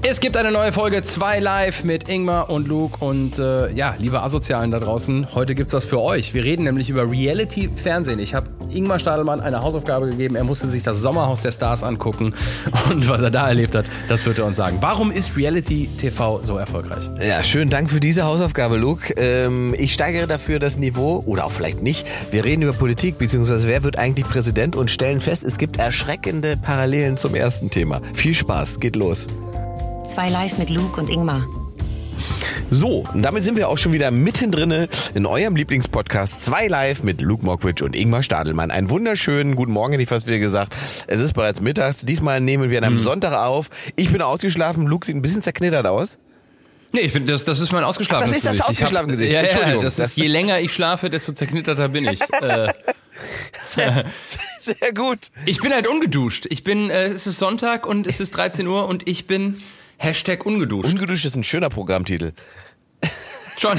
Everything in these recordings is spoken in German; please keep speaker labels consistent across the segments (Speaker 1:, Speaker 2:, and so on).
Speaker 1: Es gibt eine neue Folge 2 Live mit Ingmar und Luke und liebe Asozialen da draußen, heute gibt's was für euch. Wir reden nämlich über Reality-Fernsehen. Ich habe Ingmar Stadelmann eine Hausaufgabe gegeben, er musste sich das Sommerhaus der Stars angucken und was er da erlebt hat, das wird er uns sagen. Warum ist Reality-TV so erfolgreich?
Speaker 2: Ja, schönen Dank für diese Hausaufgabe, Luke. Ich steigere dafür das Niveau, oder auch vielleicht nicht. Wir reden über Politik, beziehungsweise wer wird eigentlich Präsident und stellen fest, es gibt erschreckende Parallelen zum ersten Thema. Viel Spaß, geht los.
Speaker 3: 2 Live mit Luke und Ingmar.
Speaker 2: So, und damit sind wir auch schon wieder mittendrin in eurem Lieblingspodcast 2 Live mit Luke Mockridge und Ingmar Stadelmann. Einen wunderschönen guten Morgen, hätte ich fast wieder gesagt. Es ist bereits mittags. Diesmal nehmen wir an einem Sonntag auf. Ich bin ausgeschlafen. Luke sieht ein bisschen zerknittert aus.
Speaker 1: Nee, ich finde, das ist mein ausgeschlafenes Gesicht.
Speaker 2: Das ist das ausgeschlafene Gesicht.
Speaker 1: Ja,
Speaker 2: Entschuldigung.
Speaker 1: Das ist, je länger ich schlafe, desto zerknitterter bin ich.
Speaker 2: Sehr gut.
Speaker 1: Ich bin halt ungeduscht. Es ist Sonntag und es ist 13 Uhr und ich bin #ungeduscht.
Speaker 2: Ungeduscht ist ein schöner Programmtitel.
Speaker 1: Schon.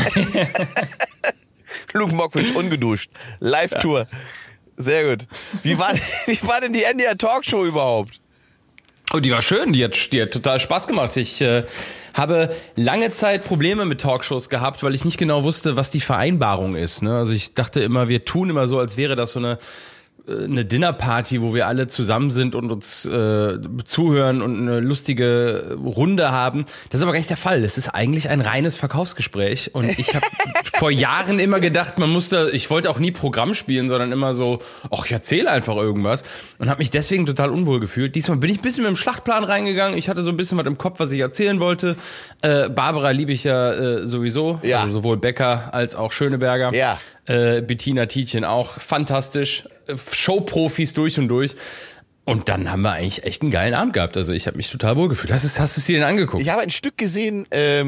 Speaker 2: Luke Mockridge, ungeduscht. Live-Tour. Sehr gut. Wie war denn die NDR Talkshow überhaupt?
Speaker 1: Oh, die war schön. Die hat total Spaß gemacht. Ich habe lange Zeit Probleme mit Talkshows gehabt, weil ich nicht genau wusste, was die Vereinbarung ist. Ne? Also ich dachte immer, wir tun immer so, als wäre das so eine Dinnerparty, wo wir alle zusammen sind und uns zuhören und eine lustige Runde haben. Das ist aber gar nicht der Fall. Es ist eigentlich ein reines Verkaufsgespräch und ich habe vor Jahren immer gedacht, ich wollte auch nie Programm spielen, sondern immer so, ach, ich erzähle einfach irgendwas und habe mich deswegen total unwohl gefühlt. Diesmal bin ich ein bisschen mit dem Schlachtplan reingegangen. Ich hatte so ein bisschen was im Kopf, was ich erzählen wollte. Barbara liebe ich ja sowieso,
Speaker 2: ja.
Speaker 1: Also sowohl Becker als auch Schöneberger.
Speaker 2: Ja.
Speaker 1: Bettina Tietjen auch fantastisch, Showprofis durch und durch. Und dann haben wir eigentlich echt einen geilen Abend gehabt. Also ich habe mich total wohl gefühlt. Hast du es dir denn angeguckt?
Speaker 2: Ich habe ein Stück gesehen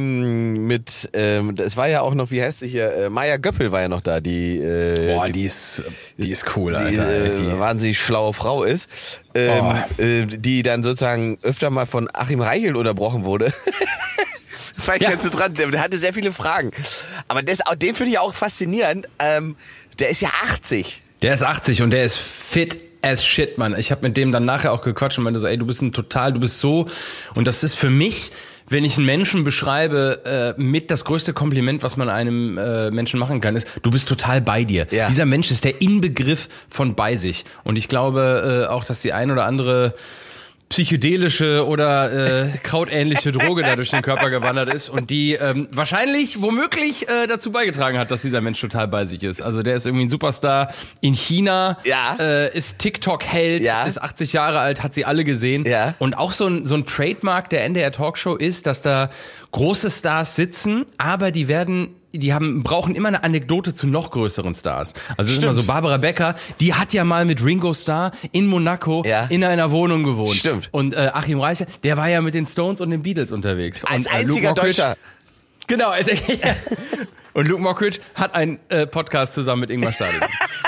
Speaker 2: das war ja auch noch, wie heißt sie hier, Maja Göppel war ja noch da, die
Speaker 1: ist cool, Alter.
Speaker 2: Die wahnsinnig schlaue Frau ist, die dann sozusagen öfter mal von Achim Reichel unterbrochen wurde. Das war ich ganz so dran, der hatte sehr viele Fragen. Aber den finde ich auch faszinierend. Der ist ja 80.
Speaker 1: Der ist 80 und der ist fit as shit, Mann. Ich habe mit dem dann nachher auch gequatscht und meinte so, ey, du bist so. Und das ist für mich, wenn ich einen Menschen beschreibe, mit das größte Kompliment, was man einem Menschen machen kann, ist, du bist total bei dir. Ja. Dieser Mensch ist der Inbegriff von bei sich. Und ich glaube auch, dass die ein oder andere psychedelische oder krautähnliche Droge da durch den Körper gewandert ist und die womöglich dazu beigetragen hat, dass dieser Mensch total bei sich ist. Also der ist irgendwie ein Superstar in China, ist TikTok-Held, ist 80 Jahre alt, hat sie alle gesehen. Ja. Und auch so ein Trademark der NDR Talkshow ist, dass da große Stars sitzen, aber die brauchen immer eine Anekdote zu noch größeren Stars. Also es ist immer so, Barbara Becker, die hat ja mal mit Ringo Starr in Monaco in einer Wohnung gewohnt.
Speaker 2: Stimmt.
Speaker 1: Und Achim Reichel, der war ja mit den Stones und den Beatles unterwegs.
Speaker 2: Als
Speaker 1: und,
Speaker 2: einziger Deutscher.
Speaker 1: Genau. Und Luke Mockridge hat einen Podcast zusammen mit Ingmar Stadelmann.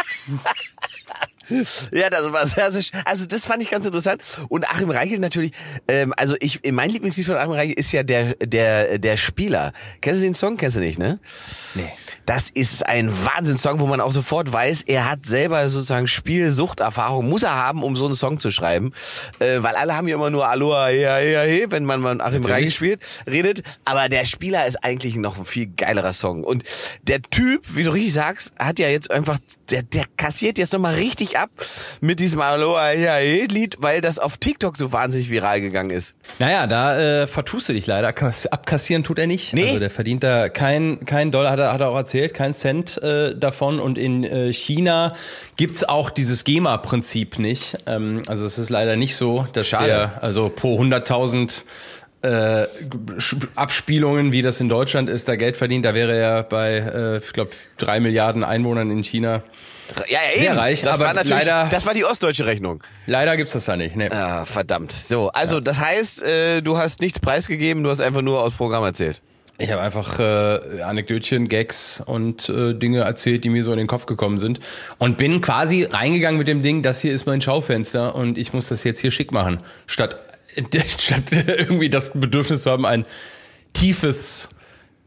Speaker 2: Ja, das war also das fand ich ganz interessant. Und Achim Reichel natürlich, mein Lieblingslied von Achim Reichel ist ja der Spieler. Kennst du den Song? Kennst du nicht, ne? Nee. Das ist ein Wahnsinnssong, wo man auch sofort weiß, er hat selber sozusagen Spielsuchterfahrung, muss er haben, um so einen Song zu schreiben. Weil alle haben ja immer nur Aloha, hey, wenn man mal Achim Reichel redet. Aber der Spieler ist eigentlich noch ein viel geilerer Song. Und der Typ, wie du richtig sagst, hat ja jetzt einfach, der kassiert jetzt nochmal richtig ab mit diesem Aloha, hey Lied, weil das auf TikTok so wahnsinnig viral gegangen ist.
Speaker 1: Naja, da vertust du dich leider. Abkassieren tut er nicht.
Speaker 2: Nee.
Speaker 1: Also der verdient da kein Dollar, hat er auch erzählt, kein Cent davon. Und in China gibt's auch dieses GEMA-Prinzip nicht. Also es ist leider nicht so, dass also pro 100.000 Abspielungen, wie das in Deutschland ist, da Geld verdient. Da wäre er bei, ich glaube, 3 Milliarden Einwohnern in China sehr reich.
Speaker 2: Das
Speaker 1: aber leider,
Speaker 2: das war die ostdeutsche Rechnung.
Speaker 1: Leider gibt's das da nicht. Nee.
Speaker 2: Ah, verdammt. So, also das heißt, du hast nichts preisgegeben, du hast einfach nur aus Programm erzählt.
Speaker 1: Ich habe einfach Anekdötchen, Gags und Dinge erzählt, die mir so in den Kopf gekommen sind. Und bin quasi reingegangen mit dem Ding, das hier ist mein Schaufenster und ich muss das jetzt hier schick machen. Statt irgendwie das Bedürfnis zu haben, ein tiefes,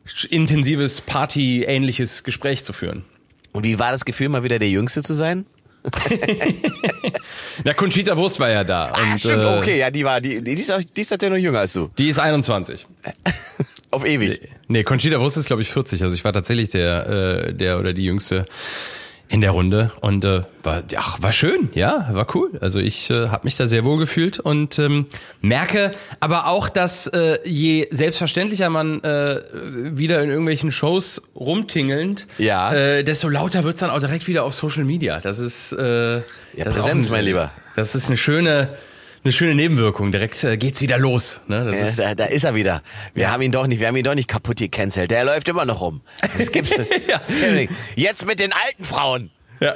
Speaker 1: intensives, Party-ähnliches Gespräch zu führen.
Speaker 2: Und wie war das Gefühl, mal wieder der Jüngste zu sein?
Speaker 1: Na, Conchita Wurst war ja da. Und,
Speaker 2: stimmt, okay, ja, die ist tatsächlich noch jünger als du.
Speaker 1: Die ist 21.
Speaker 2: Auf ewig.
Speaker 1: Nee, Conchita Wurst ist, glaube ich, 40. Also ich war tatsächlich der oder die Jüngste in der Runde und war schön, ja, war cool. Also ich habe mich da sehr wohl gefühlt und merke aber auch, dass je selbstverständlicher man wieder in irgendwelchen Shows rumtingelnd, desto lauter wird's dann auch direkt wieder auf Social Media. Das ist das
Speaker 2: Präsenz,
Speaker 1: ist
Speaker 2: mein Lieber.
Speaker 1: Das ist eine schöne Nebenwirkung. Direkt geht's wieder los. Ne? Das ist
Speaker 2: da ist er wieder. Wir haben ihn doch nicht kaputt gecancelt. Der läuft immer noch rum. Das gibt's
Speaker 1: Ja.
Speaker 2: Jetzt mit den alten Frauen.
Speaker 1: Ja.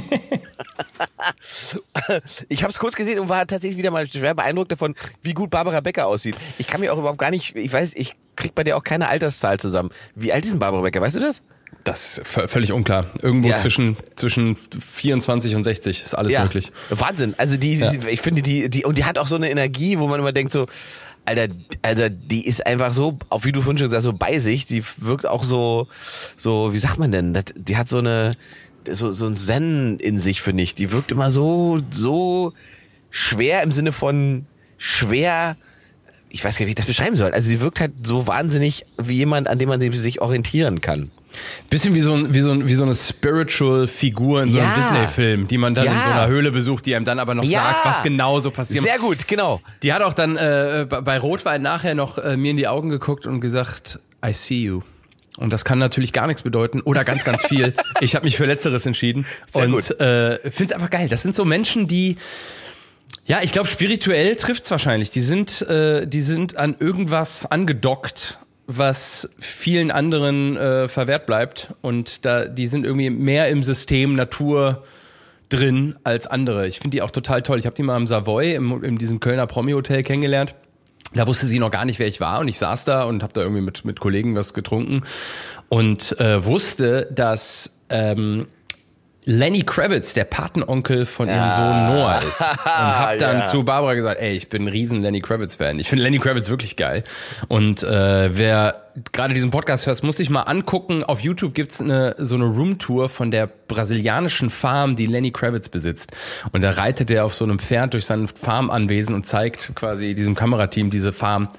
Speaker 2: Ich habe es kurz gesehen und war tatsächlich wieder mal schwer beeindruckt davon, wie gut Barbara Becker aussieht. Ich kann mir auch überhaupt gar nicht, ich krieg bei dir auch keine Alterszahl zusammen. Wie alt ist denn Barbara Becker, weißt du das?
Speaker 1: Das ist völlig unklar. Irgendwo zwischen 24 und 60 ist alles möglich.
Speaker 2: Wahnsinn. Also ich finde und die hat auch so eine Energie, wo man immer denkt so, Alter, die ist einfach so, auch wie du vorhin schon gesagt hast, so bei sich, die wirkt auch so, wie sagt man denn, die hat so ein Zen in sich, finde ich. Die wirkt immer so schwer im Sinne von schwer, ich weiß gar nicht, wie ich das beschreiben soll. Also sie wirkt halt so wahnsinnig wie jemand, an dem man sich orientieren kann.
Speaker 1: Bisschen wie so eine Spiritual-Figur in so einem Disney-Film, die man dann in so einer Höhle besucht, die einem dann aber noch sagt, was genau so passiert.
Speaker 2: Sehr gut, genau.
Speaker 1: Die hat auch dann bei Rotwein nachher noch mir in die Augen geguckt und gesagt, I see you. Und das kann natürlich gar nichts bedeuten oder ganz, ganz viel. Ich habe mich für Letzteres entschieden.
Speaker 2: Sehr
Speaker 1: und
Speaker 2: gut.
Speaker 1: Finde es einfach geil. Das sind so Menschen, die, ja, ich glaube, spirituell trifft's wahrscheinlich. Die sind an irgendwas angedockt, was vielen anderen verwehrt bleibt. Und die sind irgendwie mehr im System Natur drin als andere. Ich finde die auch total toll. Ich habe die mal im Savoy, in diesem Kölner Promi-Hotel kennengelernt. Da wusste sie noch gar nicht, wer ich war und ich saß da und habe da irgendwie mit Kollegen was getrunken und wusste, dass Lenny Kravitz der Patenonkel von ihrem Sohn Noah ist. Und hab dann zu Barbara gesagt, ey, ich bin ein riesen Lenny Kravitz-Fan. Ich finde Lenny Kravitz wirklich geil. Und wer gerade diesen Podcast hört, muss sich mal angucken. Auf YouTube gibt's so eine Roomtour von der brasilianischen Farm, die Lenny Kravitz besitzt. Und da reitet er auf so einem Pferd durch sein Farmanwesen und zeigt quasi diesem Kamerateam diese Farm.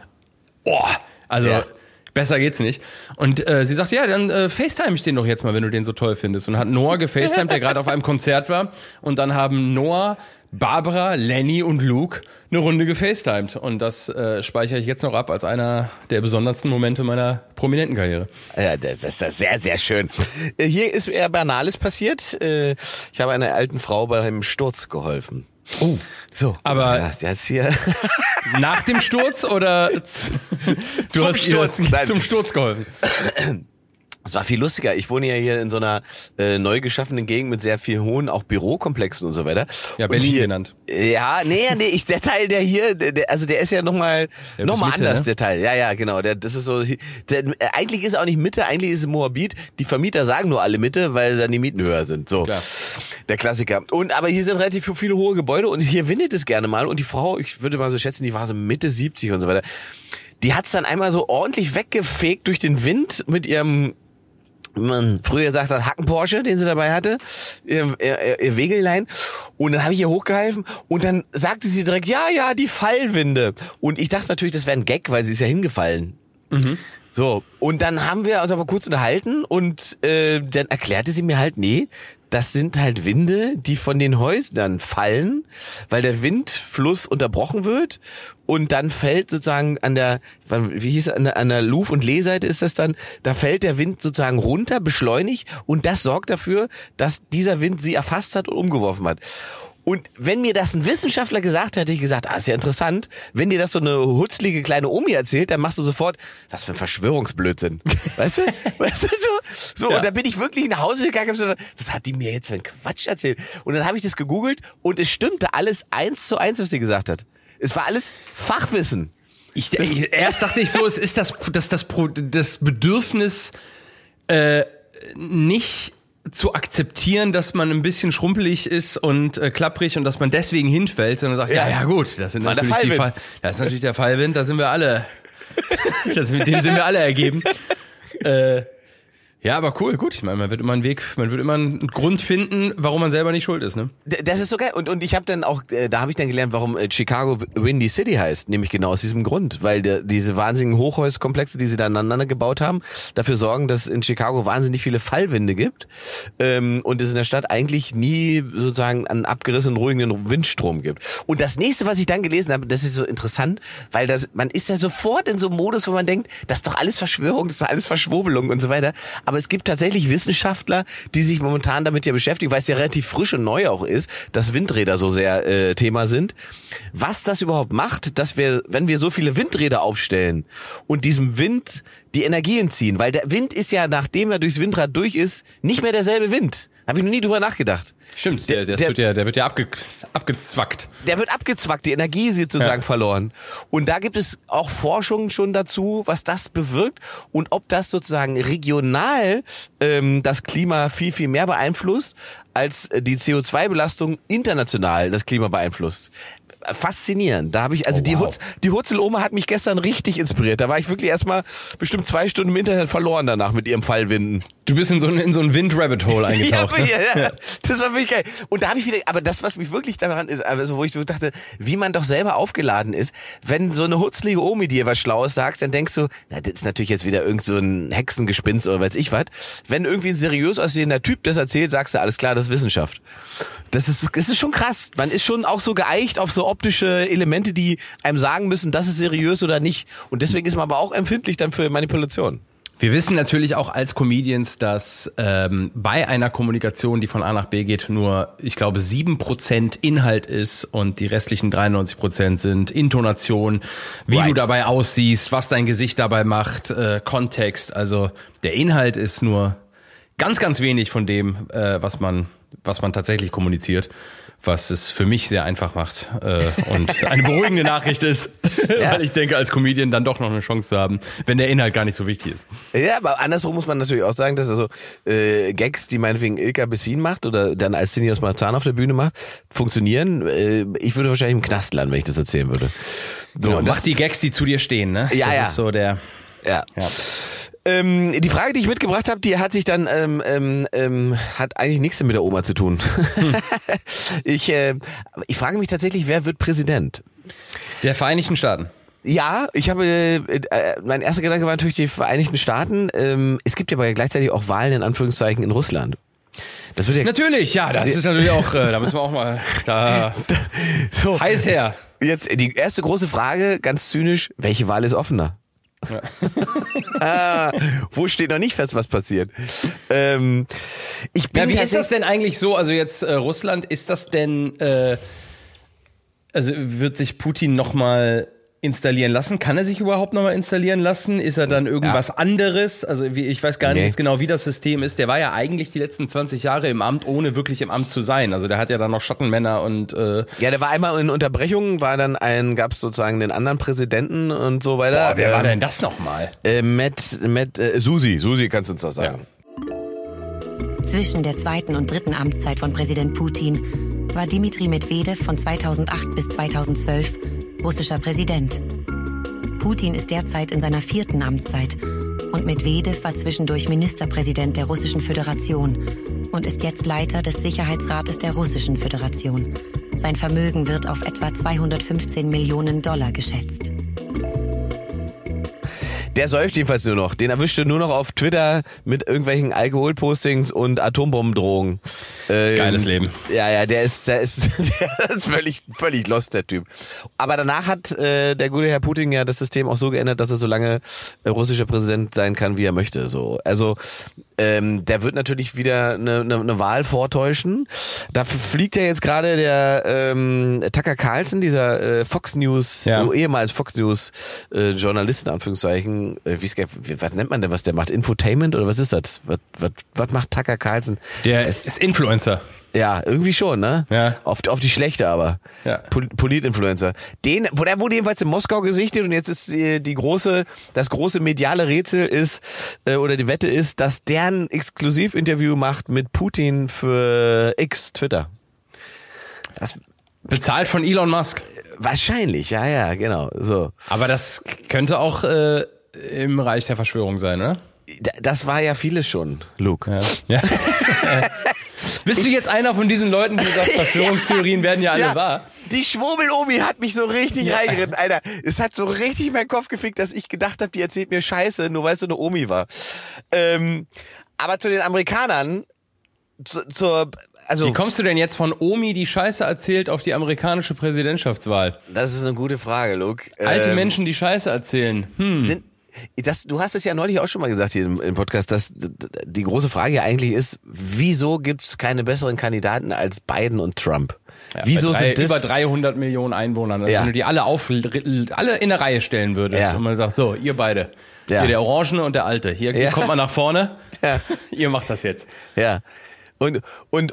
Speaker 1: Besser geht's nicht. Und sie sagt, ja, dann FaceTime ich den doch jetzt mal, wenn du den so toll findest. Und hat Noah gefacetimed, der gerade auf einem Konzert war. Und dann haben Noah, Barbara, Lenny und Luke eine Runde gefacetimed. Und das speichere ich jetzt noch ab als einer der besondersten Momente meiner prominenten Karriere.
Speaker 2: Ja, das ist sehr, sehr schön. Hier ist eher Banales passiert. Ich habe einer alten Frau bei einem Sturz geholfen.
Speaker 1: Oh,
Speaker 2: so.
Speaker 1: Aber
Speaker 2: der ist hier
Speaker 1: nach dem Sturz oder
Speaker 2: zum Sturz? Nein.
Speaker 1: Zum Sturz geholfen?
Speaker 2: Es war viel lustiger. Ich wohne ja hier in so einer neu geschaffenen Gegend mit sehr viel hohen auch Bürokomplexen und so weiter.
Speaker 1: Ja, Berlin genannt.
Speaker 2: Ja, nee, der Teil, der hier, der ist ja nochmal anders, ne? Der Teil. Ja, genau. Das ist so, eigentlich ist es auch nicht Mitte, eigentlich ist es Moabit. Die Vermieter sagen nur alle Mitte, weil dann die Mieten höher sind. So.
Speaker 1: Klar.
Speaker 2: Der Klassiker. Aber hier sind relativ viele hohe Gebäude und hier windet es gerne mal und die Frau, ich würde mal so schätzen, die war so Mitte 70 und so weiter. Die hat's dann einmal so ordentlich weggefegt durch den Wind mit ihrem, wie man früher gesagt hat, Hacken-Porsche, den sie dabei hatte, ihr Wegelein. Und dann habe ich ihr hochgeholfen und dann sagte sie direkt, ja, die Fallwinde. Und ich dachte natürlich, das wäre ein Gag, weil sie ist ja hingefallen. Mhm. So, und dann haben wir uns aber kurz unterhalten und dann erklärte sie mir halt, nee, das sind halt Winde, die von den Häusern fallen, weil der Windfluss unterbrochen wird und dann fällt sozusagen an der Luf- und Lehseite ist das dann, da fällt der Wind sozusagen runter, beschleunigt und das sorgt dafür, dass dieser Wind sie erfasst hat und umgeworfen hat. Und wenn mir das ein Wissenschaftler gesagt hätte, ich gesagt, ist ja interessant. Wenn dir das so eine hutzlige kleine Omi erzählt, dann machst du sofort, was für ein Verschwörungsblödsinn. Weißt du? So, ja. Und da bin ich wirklich nach Hause gegangen und hab gesagt, was hat die mir jetzt für einen Quatsch erzählt? Und dann habe ich das gegoogelt und es stimmte alles 1:1, was sie gesagt hat. Es war alles Fachwissen.
Speaker 1: Erst dachte ich so, es ist das Bedürfnis, nicht zu akzeptieren, dass man ein bisschen schrumpelig ist und klapprig und dass man deswegen hinfällt, sondern sagt, ja gut, das ist natürlich der Fallwind, da sind wir alle, dem sind wir alle ergeben. Ja, aber cool, gut. Ich meine, man wird immer einen Grund finden, warum man selber nicht schuld ist, ne?
Speaker 2: Das ist so geil. Und ich habe dann auch, da habe ich dann gelernt, warum Chicago Windy City heißt. Nämlich genau aus diesem Grund. Weil diese wahnsinnigen Hochhauskomplexe, die sie da aneinander gebaut haben, dafür sorgen, dass es in Chicago wahnsinnig viele Fallwinde gibt. Und es in der Stadt eigentlich nie sozusagen einen abgerissenen, ruhigen Windstrom gibt. Und das nächste, was ich dann gelesen habe, das ist so interessant, weil man ist ja sofort in so einem Modus, wo man denkt, das ist doch alles Verschwörung, das ist alles Verschwurbelung und so weiter. Aber es gibt tatsächlich Wissenschaftler, die sich momentan damit ja beschäftigen, weil es ja relativ frisch und neu auch ist, dass Windräder so sehr Thema sind. Was das überhaupt macht, dass wir, wenn wir so viele Windräder aufstellen und diesem Wind die Energie entziehen, weil der Wind ist ja, nachdem er durchs Windrad durch ist, nicht mehr derselbe Wind. Habe ich noch nie drüber nachgedacht.
Speaker 1: Stimmt, der wird ja abgezwackt.
Speaker 2: Der wird abgezwackt, die Energie ist sozusagen verloren. Und da gibt es auch Forschungen schon dazu, was das bewirkt und ob das sozusagen regional das Klima viel, viel mehr beeinflusst, als die CO2-Belastung international das Klima beeinflusst. Faszinierend. Da habe ich, also die Hutzeloma hat mich gestern richtig inspiriert. Da war ich wirklich erstmal bestimmt 2 Stunden im Internet verloren danach mit ihrem Fallwinden.
Speaker 1: Du bist in so ein Wind-Rabbit-Hole eingetaucht.
Speaker 2: Ja. Das war wirklich geil. Und da habe ich wieder, aber das, was mich wirklich daran, also wo ich so dachte, wie man doch selber aufgeladen ist, wenn so eine hutzelige Omi dir was Schlaues sagt, dann denkst du, na, das ist natürlich jetzt wieder irgend so ein Hexengespinst oder weiß ich was. Wenn irgendwie ein seriös aussehender Typ das erzählt, sagst du, alles klar, das ist Wissenschaft. Das ist schon krass. Man ist schon auch so geeicht auf so optische Elemente, die einem sagen müssen, das ist seriös oder nicht. Und deswegen ist man aber auch empfindlich dann für Manipulation.
Speaker 1: Wir wissen natürlich auch als Comedians, dass bei einer Kommunikation, die von A nach B geht, nur, ich glaube, 7% Inhalt ist und die restlichen 93% sind Intonation, wie du dabei aussiehst, was dein Gesicht dabei macht, Kontext. Also der Inhalt ist nur ganz, ganz wenig von dem, was man tatsächlich kommuniziert, was es für mich sehr einfach macht und eine beruhigende Nachricht ist, ja. Weil ich denke, als Comedian dann doch noch eine Chance zu haben, wenn der Inhalt gar nicht so wichtig ist.
Speaker 2: Ja, aber andersrum muss man natürlich auch sagen, dass also Gags, die meinetwegen Ilka Bessin macht oder dann als Cindy aus Marzahn auf der Bühne macht, funktionieren. Ich würde wahrscheinlich im Knast landen, wenn ich das erzählen würde.
Speaker 1: So, genau, mach die Gags, die zu dir stehen, ne?
Speaker 2: Ja,
Speaker 1: das ist so der...
Speaker 2: Ja. Die Frage, die ich mitgebracht habe, die hat sich dann hat eigentlich nichts mit der Oma zu tun. Ich frage mich tatsächlich, wer wird Präsident?
Speaker 1: Der Vereinigten Staaten.
Speaker 2: Ja, ich habe mein erster Gedanke war natürlich die Vereinigten Staaten. Es gibt ja aber gleichzeitig auch Wahlen in Anführungszeichen in Russland. Das wird ja
Speaker 1: natürlich, ja, das ist natürlich auch, da müssen wir auch mal da so heiß her.
Speaker 2: Jetzt die erste große Frage, ganz zynisch: Welche Wahl ist offener? Ja. Wo steht noch nicht fest, was passiert? Wie
Speaker 1: ist das denn eigentlich so? Also jetzt Russland, ist das denn, also wird sich Putin nochmal installieren lassen? Kann er sich überhaupt nochmal installieren lassen? Ist er dann irgendwas anderes? Also ich weiß gar nicht jetzt genau, wie das System ist. Der war ja eigentlich die letzten 20 Jahre im Amt, ohne wirklich im Amt zu sein. Also der hat ja dann noch Schattenmänner und... Ja,
Speaker 2: der war einmal in Unterbrechungen, gab es sozusagen den anderen Präsidenten und so weiter.
Speaker 1: Boah, wer war denn das nochmal?
Speaker 2: Susi, kannst du uns das sagen?
Speaker 3: Ja. Zwischen der 2. und 3. Amtszeit von Präsident Putin war Dmitri Medwedew von 2008 bis 2012 russischer Präsident. Putin ist derzeit in seiner 4. Amtszeit und Medwedew war zwischendurch Ministerpräsident der Russischen Föderation und ist jetzt Leiter des Sicherheitsrates der Russischen Föderation. Sein Vermögen wird auf etwa 215 Millionen $, geschätzt.
Speaker 2: Der säuft jedenfalls nur noch. Den erwischte nur noch auf Twitter mit irgendwelchen Alkoholpostings und Atombombendrohungen.
Speaker 1: Geiles Leben.
Speaker 2: Ja, der ist völlig lost, der Typ. Aber danach hat der gute Herr Putin ja das System auch so geändert, dass er so lange russischer Präsident sein kann, wie er möchte. So, also der wird natürlich wieder eine Wahl vortäuschen. Da fliegt ja jetzt gerade der Tucker Carlson, dieser Fox News, ehemals Fox News Journalist in Anführungszeichen. Was nennt man denn, was der macht? Infotainment oder was ist das? Was macht Tucker Carlson?
Speaker 1: Der ist Influencer.
Speaker 2: Ja, irgendwie schon, ne?
Speaker 1: Ja.
Speaker 2: Auf die schlechte aber.
Speaker 1: Ja.
Speaker 2: Politinfluencer. Der wurde jedenfalls in Moskau gesichtet und jetzt ist das große mediale Rätsel ist, oder die Wette ist, dass der ein Exklusivinterview macht mit Putin für X, Twitter.
Speaker 1: Das bezahlt von Elon Musk.
Speaker 2: Wahrscheinlich, ja, genau. So.
Speaker 1: Aber das könnte auch im Reich der Verschwörung sein, ne?
Speaker 2: Das war ja vieles schon, Luke.
Speaker 1: Ja. Bist du jetzt einer von diesen Leuten, die sagen, Verschwörungstheorien werden ja alle wahr?
Speaker 2: Die Schwurbel-Omi hat mich so richtig reingeritten, Alter. Es hat so richtig meinen Kopf gefickt, dass ich gedacht habe, die erzählt mir Scheiße, nur weil es so eine Omi war. Aber zu den Amerikanern,
Speaker 1: wie kommst du denn jetzt von Omi, die Scheiße erzählt, auf die amerikanische Präsidentschaftswahl?
Speaker 2: Das ist eine gute Frage, Luke.
Speaker 1: Alte Menschen, die Scheiße erzählen.
Speaker 2: Du hast es ja neulich auch schon mal gesagt hier im Podcast, dass die große Frage ja eigentlich ist, wieso gibt's keine besseren Kandidaten als Biden und Trump?
Speaker 1: Ja,
Speaker 2: wieso sind das
Speaker 1: über 300 Millionen Einwohnern? Also wenn du die alle in eine Reihe stellen würdest und man sagt, so, ihr beide, hier der Orangene und der Alte, hier kommt man nach vorne, ihr macht das jetzt.
Speaker 2: Ja. Und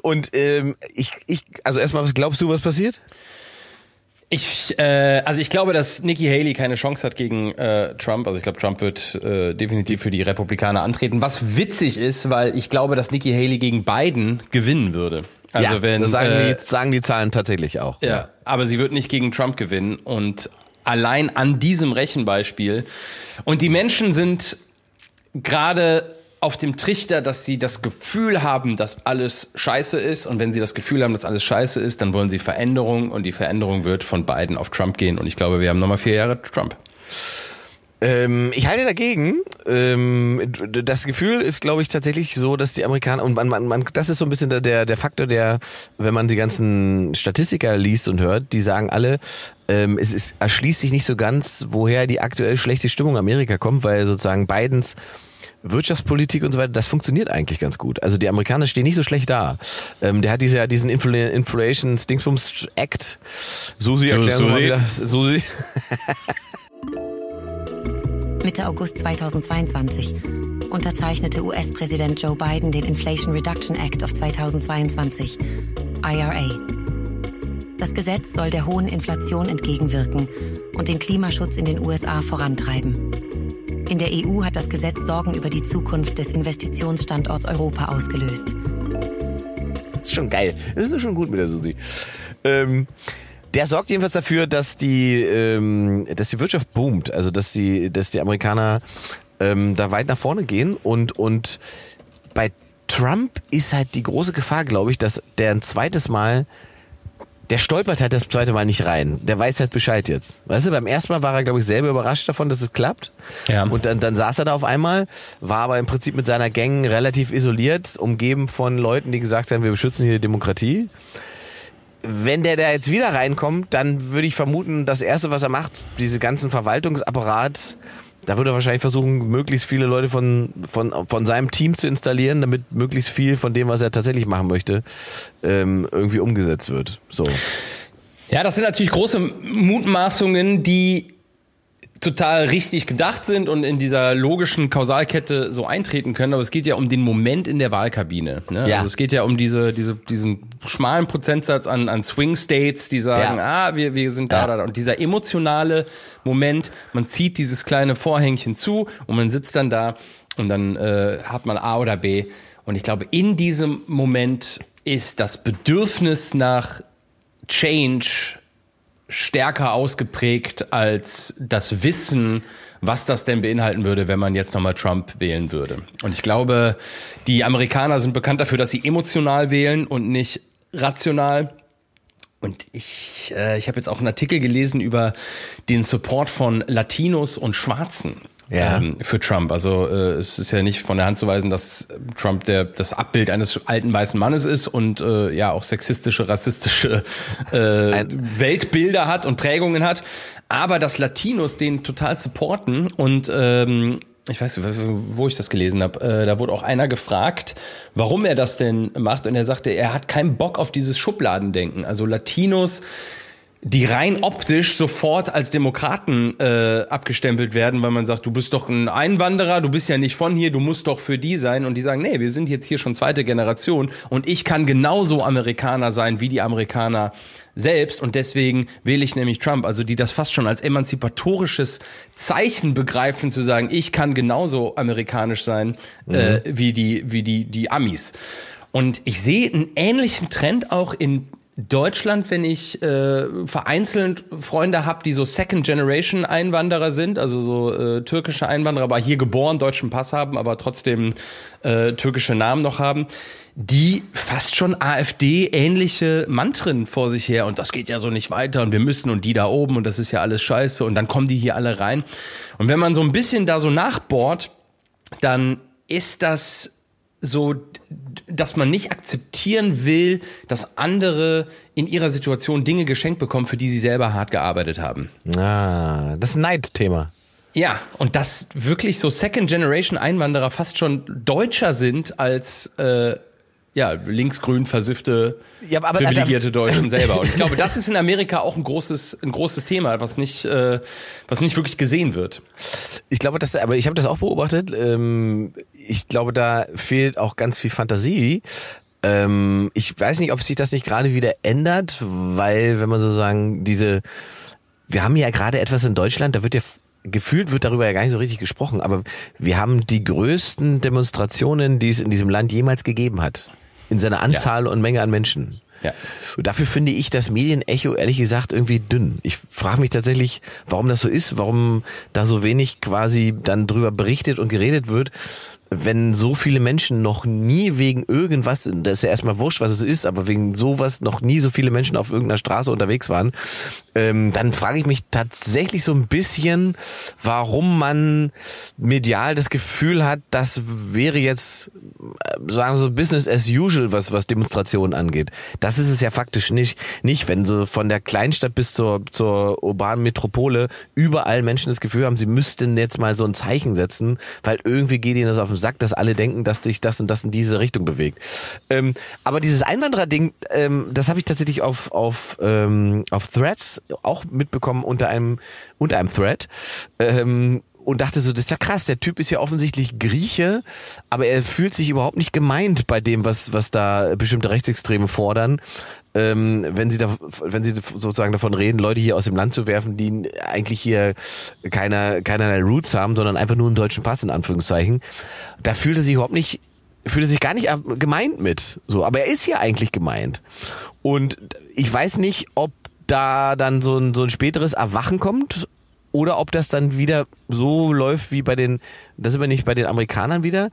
Speaker 2: also erstmal, was glaubst du, was passiert?
Speaker 1: Ich glaube, dass Nikki Haley keine Chance hat gegen Trump. Also ich glaube, Trump wird definitiv für die Republikaner antreten. Was witzig ist, weil ich glaube, dass Nikki Haley gegen Biden gewinnen würde. Also
Speaker 2: das sagen die Zahlen tatsächlich auch.
Speaker 1: Ja, aber sie wird nicht gegen Trump gewinnen. Und allein an diesem Rechenbeispiel. Und die Menschen sind gerade auf dem Trichter, dass sie das Gefühl haben, dass alles scheiße ist. Und wenn sie das Gefühl haben, dass alles scheiße ist, dann wollen sie Veränderung. Und die Veränderung wird von Biden auf Trump gehen. Und ich glaube, wir haben nochmal 4 Jahre Trump.
Speaker 2: Ich halte dagegen. Das Gefühl ist, glaube ich, tatsächlich so, dass die Amerikaner, und man das ist so ein bisschen der Faktor, der, wenn man die ganzen Statistiker liest und hört, die sagen alle, es erschließt sich nicht so ganz, woher die aktuell schlechte Stimmung in Amerika kommt, weil sozusagen Bidens Wirtschaftspolitik und so weiter, das funktioniert eigentlich ganz gut. Also die Amerikaner stehen nicht so schlecht da. Der hat diesen Inflation Dingsbums Act. Susi, erklären wir mal wieder. Susi.
Speaker 3: Mitte August 2022 unterzeichnete US-Präsident Joe Biden den Inflation Reduction Act of 2022, IRA. Das Gesetz soll der hohen Inflation entgegenwirken und den Klimaschutz in den USA vorantreiben. In der EU hat das Gesetz Sorgen über die Zukunft des Investitionsstandorts Europa ausgelöst.
Speaker 2: Das ist schon geil. Das ist schon gut mit der Susi. Der sorgt jedenfalls dafür, dass die Wirtschaft boomt. Also dass die Amerikaner da weit nach vorne gehen. Und bei Trump ist halt die große Gefahr, glaube ich, dass der ein zweites Mal, der stolpert halt das zweite Mal nicht rein. Der weiß halt Bescheid jetzt. Weißt du, beim ersten Mal war er, glaube ich, selber überrascht davon, dass es klappt. Ja. Und dann saß er da auf einmal, war aber im Prinzip mit seiner Gang relativ isoliert, umgeben von Leuten, die gesagt haben, wir beschützen hier die Demokratie. Wenn der da jetzt wieder reinkommt, dann würde ich vermuten, das Erste, was er macht, diese ganzen Verwaltungsapparat, da würde er wahrscheinlich versuchen, möglichst viele Leute von seinem Team zu installieren, damit möglichst viel von dem, was er tatsächlich machen möchte, irgendwie umgesetzt wird. So.
Speaker 1: Ja, das sind natürlich große Mutmaßungen, die total richtig gedacht sind und in dieser logischen Kausalkette so eintreten können, aber es geht ja um den Moment in der Wahlkabine. Ne? Ja. Also es geht ja um diesen schmalen Prozentsatz an Swing States, die sagen, wir sind da. Und dieser emotionale Moment, man zieht dieses kleine Vorhängchen zu und man sitzt dann da und dann hat man A oder B. Und ich glaube, in diesem Moment ist das Bedürfnis nach Change stärker ausgeprägt als das Wissen, was das denn beinhalten würde, wenn man jetzt nochmal Trump wählen würde. Und ich glaube, die Amerikaner sind bekannt dafür, dass sie emotional wählen und nicht rational. Und ich habe jetzt auch einen Artikel gelesen über den Support von Latinos und Schwarzen. Ja. Für Trump. Also es ist ja nicht von der Hand zu weisen, dass Trump das Abbild eines alten weißen Mannes ist und auch sexistische, rassistische Weltbilder hat und Prägungen hat. Aber dass Latinos den total supporten und ich weiß nicht, wo ich das gelesen habe, da wurde auch einer gefragt, warum er das denn macht. Und er sagte, er hat keinen Bock auf dieses Schubladendenken. Also Latinos, die rein optisch sofort als Demokraten abgestempelt werden, weil man sagt, du bist doch ein Einwanderer, du bist ja nicht von hier, du musst doch für die sein. Und die sagen, nee, wir sind jetzt hier schon 2. Generation und ich kann genauso Amerikaner sein wie die Amerikaner selbst und deswegen wähle ich nämlich Trump. Also die das fast schon als emanzipatorisches Zeichen begreifen, zu sagen, ich kann genauso amerikanisch sein wie die Amis. Und ich sehe einen ähnlichen Trend auch in Deutschland, wenn ich vereinzelt Freunde habe, die so Second-Generation-Einwanderer sind, also so türkische Einwanderer, aber hier geboren, deutschen Pass haben, aber trotzdem türkische Namen noch haben, die fast schon AfD-ähnliche Mantren vor sich her und das geht ja so nicht weiter und wir müssen und die da oben und das ist ja alles scheiße und dann kommen die hier alle rein. Und wenn man so ein bisschen da so nachbohrt, dann ist das so, dass man nicht akzeptieren will, dass andere in ihrer Situation Dinge geschenkt bekommen, für die sie selber hart gearbeitet haben.
Speaker 2: Ah, das ist ein Neidthema.
Speaker 1: Ja, und dass wirklich so Second-Generation-Einwanderer fast schon deutscher sind als linksgrün versiffte, privilegierte Deutschen selber. Und ich glaube, das ist in Amerika auch ein großes Thema, was nicht wirklich gesehen wird.
Speaker 2: Ich glaube, aber ich habe das auch beobachtet. Ich glaube, da fehlt auch ganz viel Fantasie. Ich weiß nicht, ob sich das nicht gerade wieder ändert, weil, wenn man so sagen, wir haben ja gerade etwas in Deutschland, da wird ja gefühlt wird darüber ja gar nicht so richtig gesprochen, aber wir haben die größten Demonstrationen, die es in diesem Land jemals gegeben hat. In seiner Anzahl und Menge an Menschen. Ja. Und dafür finde ich das Medienecho ehrlich gesagt irgendwie dünn. Ich frage mich tatsächlich, warum das so ist, warum da so wenig quasi dann drüber berichtet und geredet wird, wenn so viele Menschen noch nie wegen irgendwas, das ist ja erstmal wurscht, was es ist, aber wegen sowas noch nie so viele Menschen auf irgendeiner Straße unterwegs waren, dann frage ich mich tatsächlich so ein bisschen, warum man medial das Gefühl hat, das wäre jetzt, sagen wir so, Business as usual, was Demonstrationen angeht. Das ist es ja faktisch nicht, wenn so von der Kleinstadt bis zur urbanen Metropole überall Menschen das Gefühl haben, sie müssten jetzt mal so ein Zeichen setzen, weil irgendwie geht ihnen das auf den Sack, dass alle denken, dass sich das und das in diese Richtung bewegt. Aber dieses Einwanderer-Ding, das habe ich tatsächlich auf Threads auch mitbekommen unter einem Thread. Und dachte so, das ist ja krass, der Typ ist ja offensichtlich Grieche, aber er fühlt sich überhaupt nicht gemeint bei dem, was da bestimmte Rechtsextreme fordern, wenn sie sozusagen davon reden, Leute hier aus dem Land zu werfen, die eigentlich hier keinerlei Roots haben, sondern einfach nur einen deutschen Pass in Anführungszeichen. Da fühlt er sich gar nicht gemeint mit. So, aber er ist ja eigentlich gemeint. Und ich weiß nicht, ob da dann so ein späteres Erwachen kommt oder ob das dann wieder so läuft wie das sind wir nicht bei den Amerikanern wieder,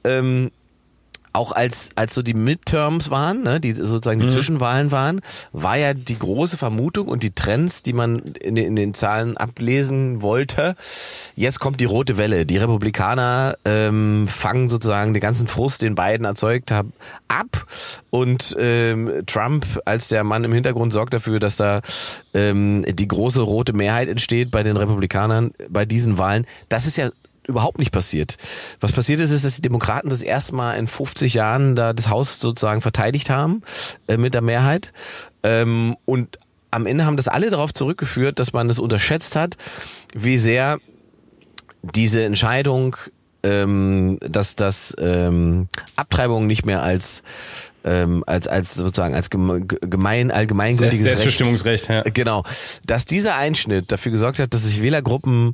Speaker 2: auch als so die Midterms waren, ne, die sozusagen die Zwischenwahlen waren, war ja die große Vermutung und die Trends, die man in den Zahlen ablesen wollte. Jetzt kommt die rote Welle. Die Republikaner fangen sozusagen den ganzen Frust, den Biden erzeugt haben, ab und Trump als der Mann im Hintergrund sorgt dafür, dass da die große rote Mehrheit entsteht bei den Republikanern bei diesen Wahlen. Das ist ja überhaupt nicht passiert. Was passiert ist, dass die Demokraten das erste Mal in 50 Jahren da das Haus sozusagen verteidigt haben mit der Mehrheit. Und am Ende haben das alle darauf zurückgeführt, dass man es unterschätzt hat, wie sehr diese Entscheidung, dass das Abtreibung nicht mehr als sozusagen als allgemeingültiges
Speaker 1: Selbstbestimmungsrecht, ja.
Speaker 2: Genau, dass dieser Einschnitt dafür gesorgt hat, dass sich Wählergruppen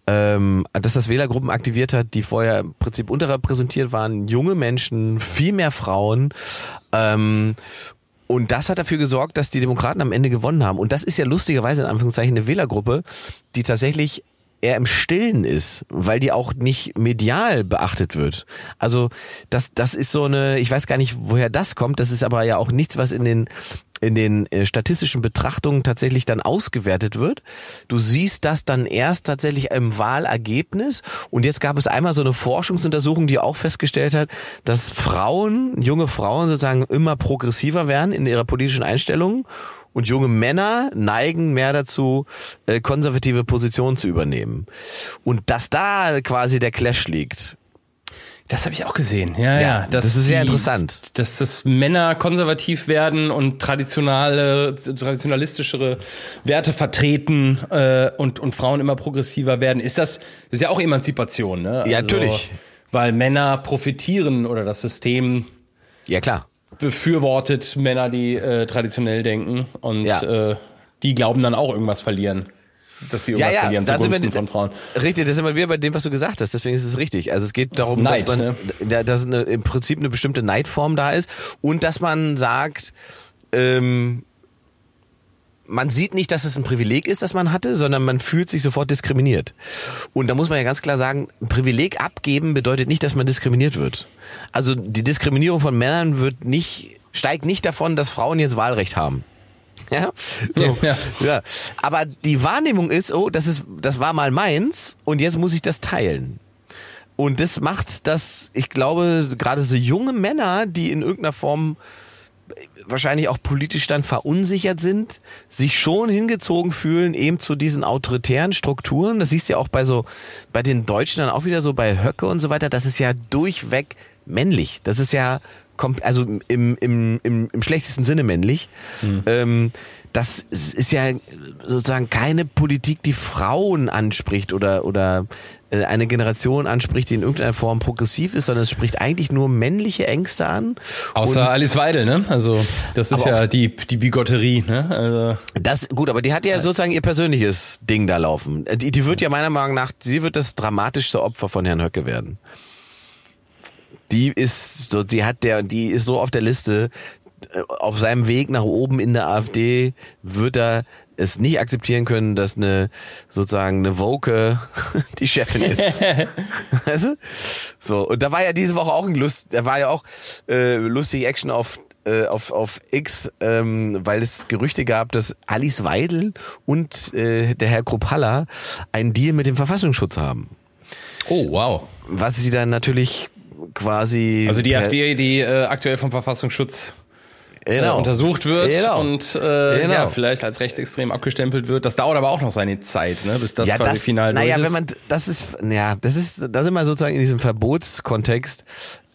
Speaker 2: aktiviert hat, die vorher im Prinzip unterrepräsentiert waren, junge Menschen, viel mehr Frauen. Und das hat dafür gesorgt, dass die Demokraten am Ende gewonnen haben. Und das ist ja lustigerweise in Anführungszeichen eine Wählergruppe, die tatsächlich eher im Stillen ist, weil die auch nicht medial beachtet wird. Also das ist so eine, ich weiß gar nicht, woher das kommt, das ist aber ja auch nichts, was in den statistischen Betrachtungen tatsächlich dann ausgewertet wird. Du siehst das dann erst tatsächlich im Wahlergebnis und jetzt gab es einmal so eine Forschungsuntersuchung, die auch festgestellt hat, dass junge Frauen sozusagen immer progressiver werden in ihrer politischen Einstellung und junge Männer neigen mehr dazu, konservative Positionen zu übernehmen. Und dass da quasi der Clash liegt.
Speaker 1: Das habe ich auch gesehen. Ja.
Speaker 2: Das ist sehr interessant.
Speaker 1: Dass Männer konservativ werden und traditionalistischere Werte vertreten und Frauen immer progressiver werden. Das ist ja auch Emanzipation, ne?
Speaker 2: Ja, natürlich.
Speaker 1: Weil Männer profitieren oder das System.
Speaker 2: Ja, klar.
Speaker 1: Befürwortet Männer, die traditionell denken und die glauben dann auch irgendwas verlieren. Dass sie irgendwas verlieren zugunsten von Frauen.
Speaker 2: Richtig, das sind wir wieder bei dem, was du gesagt hast. Deswegen ist es richtig. Also es geht darum,
Speaker 1: Neid,
Speaker 2: dass im Prinzip eine bestimmte Neidform da ist und dass man sagt, man sieht nicht, dass es ein Privileg ist, das man hatte, sondern man fühlt sich sofort diskriminiert. Und da muss man ja ganz klar sagen, ein Privileg abgeben bedeutet nicht, dass man diskriminiert wird. Also die Diskriminierung von Männern steigt nicht davon, dass Frauen jetzt Wahlrecht haben. Ja? So. Ja. Aber die Wahrnehmung ist, das war mal meins und jetzt muss ich das teilen. Und das macht, dass ich glaube, gerade so junge Männer, die in irgendeiner Form wahrscheinlich auch politisch dann verunsichert sind, sich schon hingezogen fühlen eben zu diesen autoritären Strukturen. Das siehst du ja auch bei den Deutschen dann auch wieder so, bei Höcke und so weiter. Das ist ja durchweg männlich. Das ist ja also im schlechtesten Sinne männlich. Das ist ja sozusagen keine Politik, die Frauen anspricht oder eine Generation anspricht, die in irgendeiner Form progressiv ist, sondern es spricht eigentlich nur männliche Ängste an.
Speaker 1: Außer Alice Weidel, ne? Also das ist ja die Bigotterie, ne? Also
Speaker 2: das gut, aber die hat ja sozusagen ihr persönliches Ding da laufen. Die wird ja meiner Meinung nach, sie wird das dramatischste Opfer von Herrn Höcke werden. Die ist so auf der Liste. Auf seinem Weg nach oben in der AfD wird er es nicht akzeptieren können, dass eine Woke die Chefin ist. Weißt du? So, und da war ja diese Woche auch lustige Action auf X, weil es Gerüchte gab, dass Alice Weidel und der Herr Kruppalla einen Deal mit dem Verfassungsschutz haben.
Speaker 1: Oh, wow.
Speaker 2: Was sie dann quasi...
Speaker 1: Also die AfD, die aktuell vom Verfassungsschutz untersucht wird und ja, vielleicht als rechtsextrem abgestempelt wird. Das dauert aber auch noch seine Zeit, ne, bis das quasi final durch ist.
Speaker 2: Da sind wir sozusagen in diesem Verbotskontext,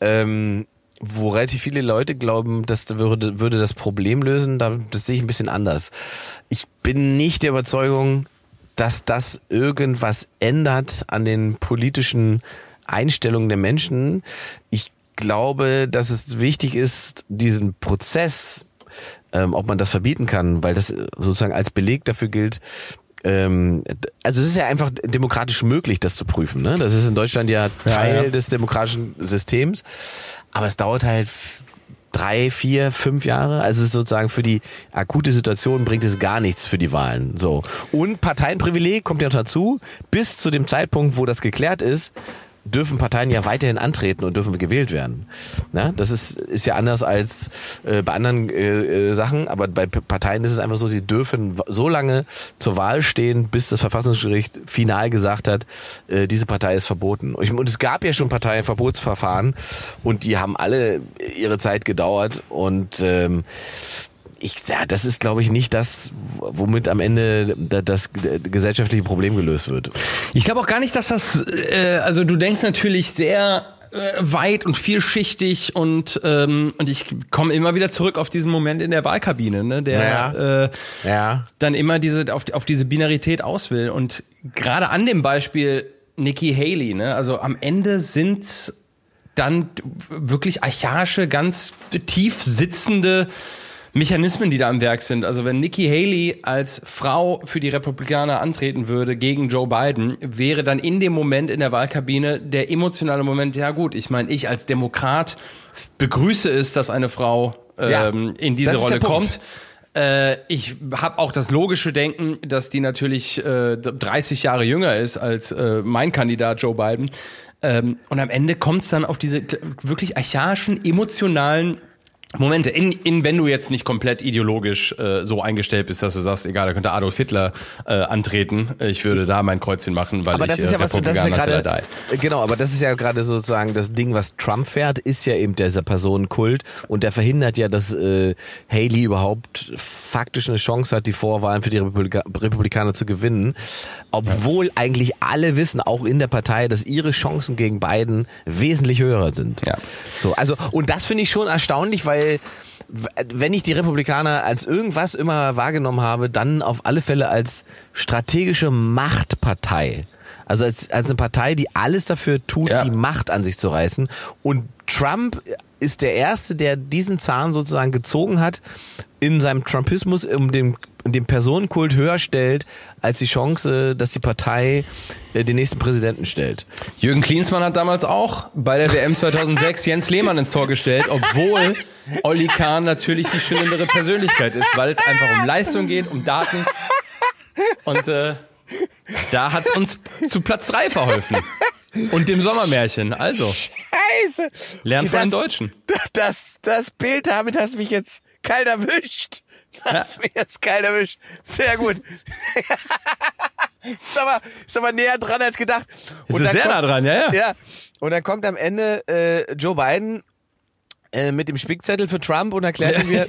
Speaker 2: wo relativ viele Leute glauben, das würde das Problem lösen. Das sehe ich ein bisschen anders. Ich bin nicht der Überzeugung, dass das irgendwas ändert an den politischen Einstellungen der Menschen. Ich glaube, dass es wichtig ist, diesen Prozess, ob man das verbieten kann, weil das sozusagen als Beleg dafür gilt, also es ist ja einfach demokratisch möglich, das zu prüfen, ne? Das ist in Deutschland ja Teil des demokratischen Systems, aber es dauert halt 3, 4, 5 Jahre, also es ist sozusagen für die akute Situation bringt es gar nichts für die Wahlen, so. Und Parteienprivileg kommt ja noch dazu, bis zu dem Zeitpunkt, wo das geklärt ist, dürfen Parteien ja weiterhin antreten und dürfen gewählt werden. Na, das ist ja anders als bei anderen Sachen, aber bei Parteien ist es einfach so, sie dürfen so lange zur Wahl stehen, bis das Verfassungsgericht final gesagt hat, diese Partei ist verboten. Und es gab ja schon Parteienverbotsverfahren und die haben alle ihre Zeit gedauert und das ist, glaube ich, nicht das, womit am Ende das gesellschaftliche Problem gelöst wird.
Speaker 1: Ich glaube auch gar nicht, dass das, also du denkst natürlich sehr weit und vielschichtig und ich komme immer wieder zurück auf diesen Moment in der Wahlkabine, ne, der dann immer auf diese Binarität aus will. Und gerade an dem Beispiel Nikki Haley, ne, also am Ende sind dann wirklich archaische, ganz tief sitzende Mechanismen, die da am Werk sind. Also wenn Nikki Haley als Frau für die Republikaner antreten würde gegen Joe Biden, wäre dann in dem Moment in der Wahlkabine der emotionale Moment, ja gut, ich meine, ich als Demokrat begrüße es, dass eine Frau in diese Rolle kommt. Ich habe auch das logische Denken, dass die natürlich 30 Jahre jünger ist als mein Kandidat Joe Biden. Und am Ende kommt es dann auf diese wirklich archaischen, emotionalen Momente, wenn du jetzt nicht komplett ideologisch so eingestellt bist, dass du sagst, egal, da könnte Adolf Hitler antreten, ich würde da mein Kreuzchen machen, weil Republikaner.
Speaker 2: Genau, aber das ist ja gerade sozusagen das Ding, was Trump fährt, ist ja eben dieser Personenkult und der verhindert ja, dass Haley überhaupt faktisch eine Chance hat, die Vorwahlen für die Republikaner zu gewinnen, obwohl eigentlich alle wissen, auch in der Partei, dass ihre Chancen gegen Biden wesentlich höher sind. Ja. So, also, und das finde ich schon erstaunlich, weil wenn ich die Republikaner als irgendwas immer wahrgenommen habe, dann auf alle Fälle als strategische Machtpartei. Also als eine Partei, die alles dafür tut, die Macht an sich zu reißen. Und Trump ist der Erste, der diesen Zahn sozusagen gezogen hat in seinem Trumpismus, um dem den Personenkult höher stellt, als die Chance, dass die Partei den nächsten Präsidenten stellt.
Speaker 1: Jürgen Klinsmann hat damals auch bei der WM 2006 Jens Lehmann ins Tor gestellt, obwohl Olli Kahn natürlich die schillendere Persönlichkeit ist, weil es einfach um Leistung geht, um Daten. Und da hat's uns zu Platz 3 verholfen. Und dem Sommermärchen. Also,
Speaker 2: Scheiße.
Speaker 1: lernt von den Deutschen.
Speaker 2: Das Bild, damit hast du mich jetzt kalt erwischt. Sehr gut. Ist aber näher dran als gedacht.
Speaker 1: Ist sehr nah dran, ja.
Speaker 2: Ja. Und dann kommt am Ende Joe Biden mit dem Spickzettel für Trump und erklärt mir.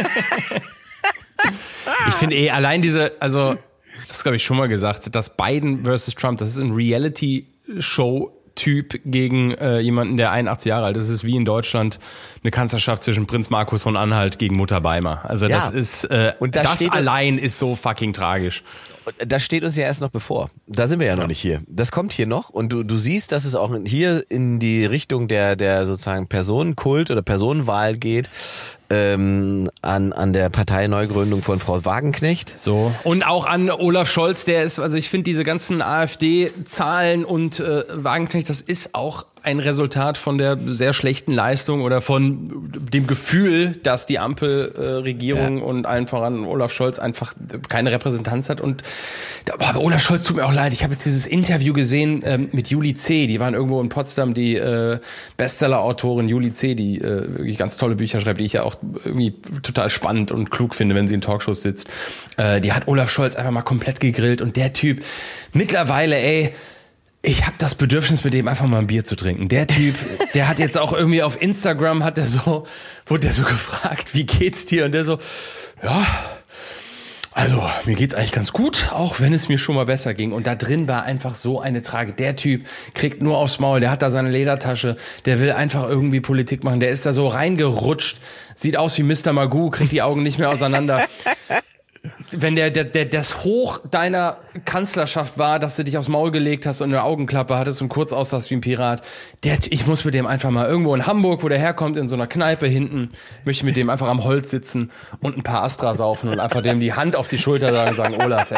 Speaker 1: Ich finde allein also, das glaube ich schon mal gesagt, dass Biden versus Trump, das ist ein Reality-Show-Typ gegen jemanden, der 81 Jahre alt ist. Das ist wie in Deutschland eine Kanzlerschaft zwischen Prinz Markus von Anhalt gegen Mutter Beimer. Also das ist, und das allein ist so fucking tragisch.
Speaker 2: Das steht uns ja erst noch bevor. Da sind wir ja noch nicht hier. Das kommt hier noch und du siehst, dass es auch hier in die Richtung der sozusagen Personenkult oder Personenwahl geht, an der Parteineugründung von Frau Wagenknecht.
Speaker 1: So. Und auch an Olaf Scholz, also ich finde diese ganzen AfD-Zahlen und Wagenknecht, das ist auch ein Resultat von der sehr schlechten Leistung oder von dem Gefühl, dass die Ampelregierung und allen voran Olaf Scholz einfach keine Repräsentanz hat. Und aber Olaf Scholz tut mir auch leid. Ich habe jetzt dieses Interview gesehen mit Julie C. Die waren irgendwo in Potsdam, die Bestseller-Autorin Julie C., die wirklich ganz tolle Bücher schreibt, die ich ja auch irgendwie total spannend und klug finde, wenn sie in Talkshows sitzt. Die hat Olaf Scholz einfach mal komplett gegrillt und der Typ mittlerweile, ich habe das Bedürfnis, mit dem einfach mal ein Bier zu trinken. Der Typ, der hat jetzt auch irgendwie auf Instagram, wurde der so gefragt, wie geht's dir? Und der so, ja, also mir geht's eigentlich ganz gut, auch wenn es mir schon mal besser ging. Und da drin war einfach so eine Tragik. Der Typ kriegt nur aufs Maul, der hat da seine Ledertasche, der will einfach irgendwie Politik machen. Der ist da so reingerutscht, sieht aus wie Mr. Magoo, kriegt die Augen nicht mehr auseinander. Wenn das Hoch deiner Kanzlerschaft war, dass du dich aufs Maul gelegt hast und eine Augenklappe hattest und kurz aussahst wie ein Pirat, ich muss mit dem einfach mal irgendwo in Hamburg, wo der herkommt, in so einer Kneipe hinten, möchte mit dem einfach am Holz sitzen und ein paar Astra saufen und einfach dem die Hand auf die Schulter sagen, Olaf,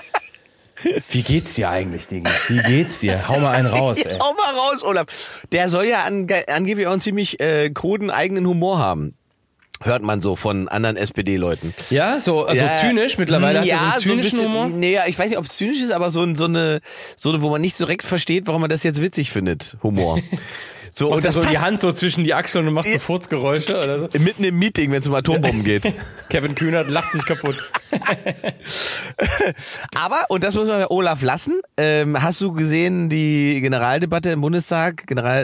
Speaker 1: wie geht's dir eigentlich, Digga? Wie geht's dir? Hau mal einen raus, ey.
Speaker 2: Hau mal raus, Olaf. Der soll ja angeblich auch einen ziemlich kruden eigenen Humor haben. Hört man so von anderen SPD-Leuten.
Speaker 1: Ja, so zynisch mittlerweile hat er so einen zynischen Humor?
Speaker 2: Nee, ich weiß nicht, ob es zynisch ist, aber so eine, wo man nicht so direkt versteht, warum man das jetzt witzig findet, Humor. So,
Speaker 1: und das so die Hand so zwischen die Achseln und machst so Furzgeräusche oder so?
Speaker 2: Mitten im Meeting, wenn es um Atombomben geht.
Speaker 1: Kevin Kühnert lacht sich kaputt.
Speaker 2: Aber, und das muss man bei Olaf lassen, hast du gesehen die Generaldebatte im Bundestag,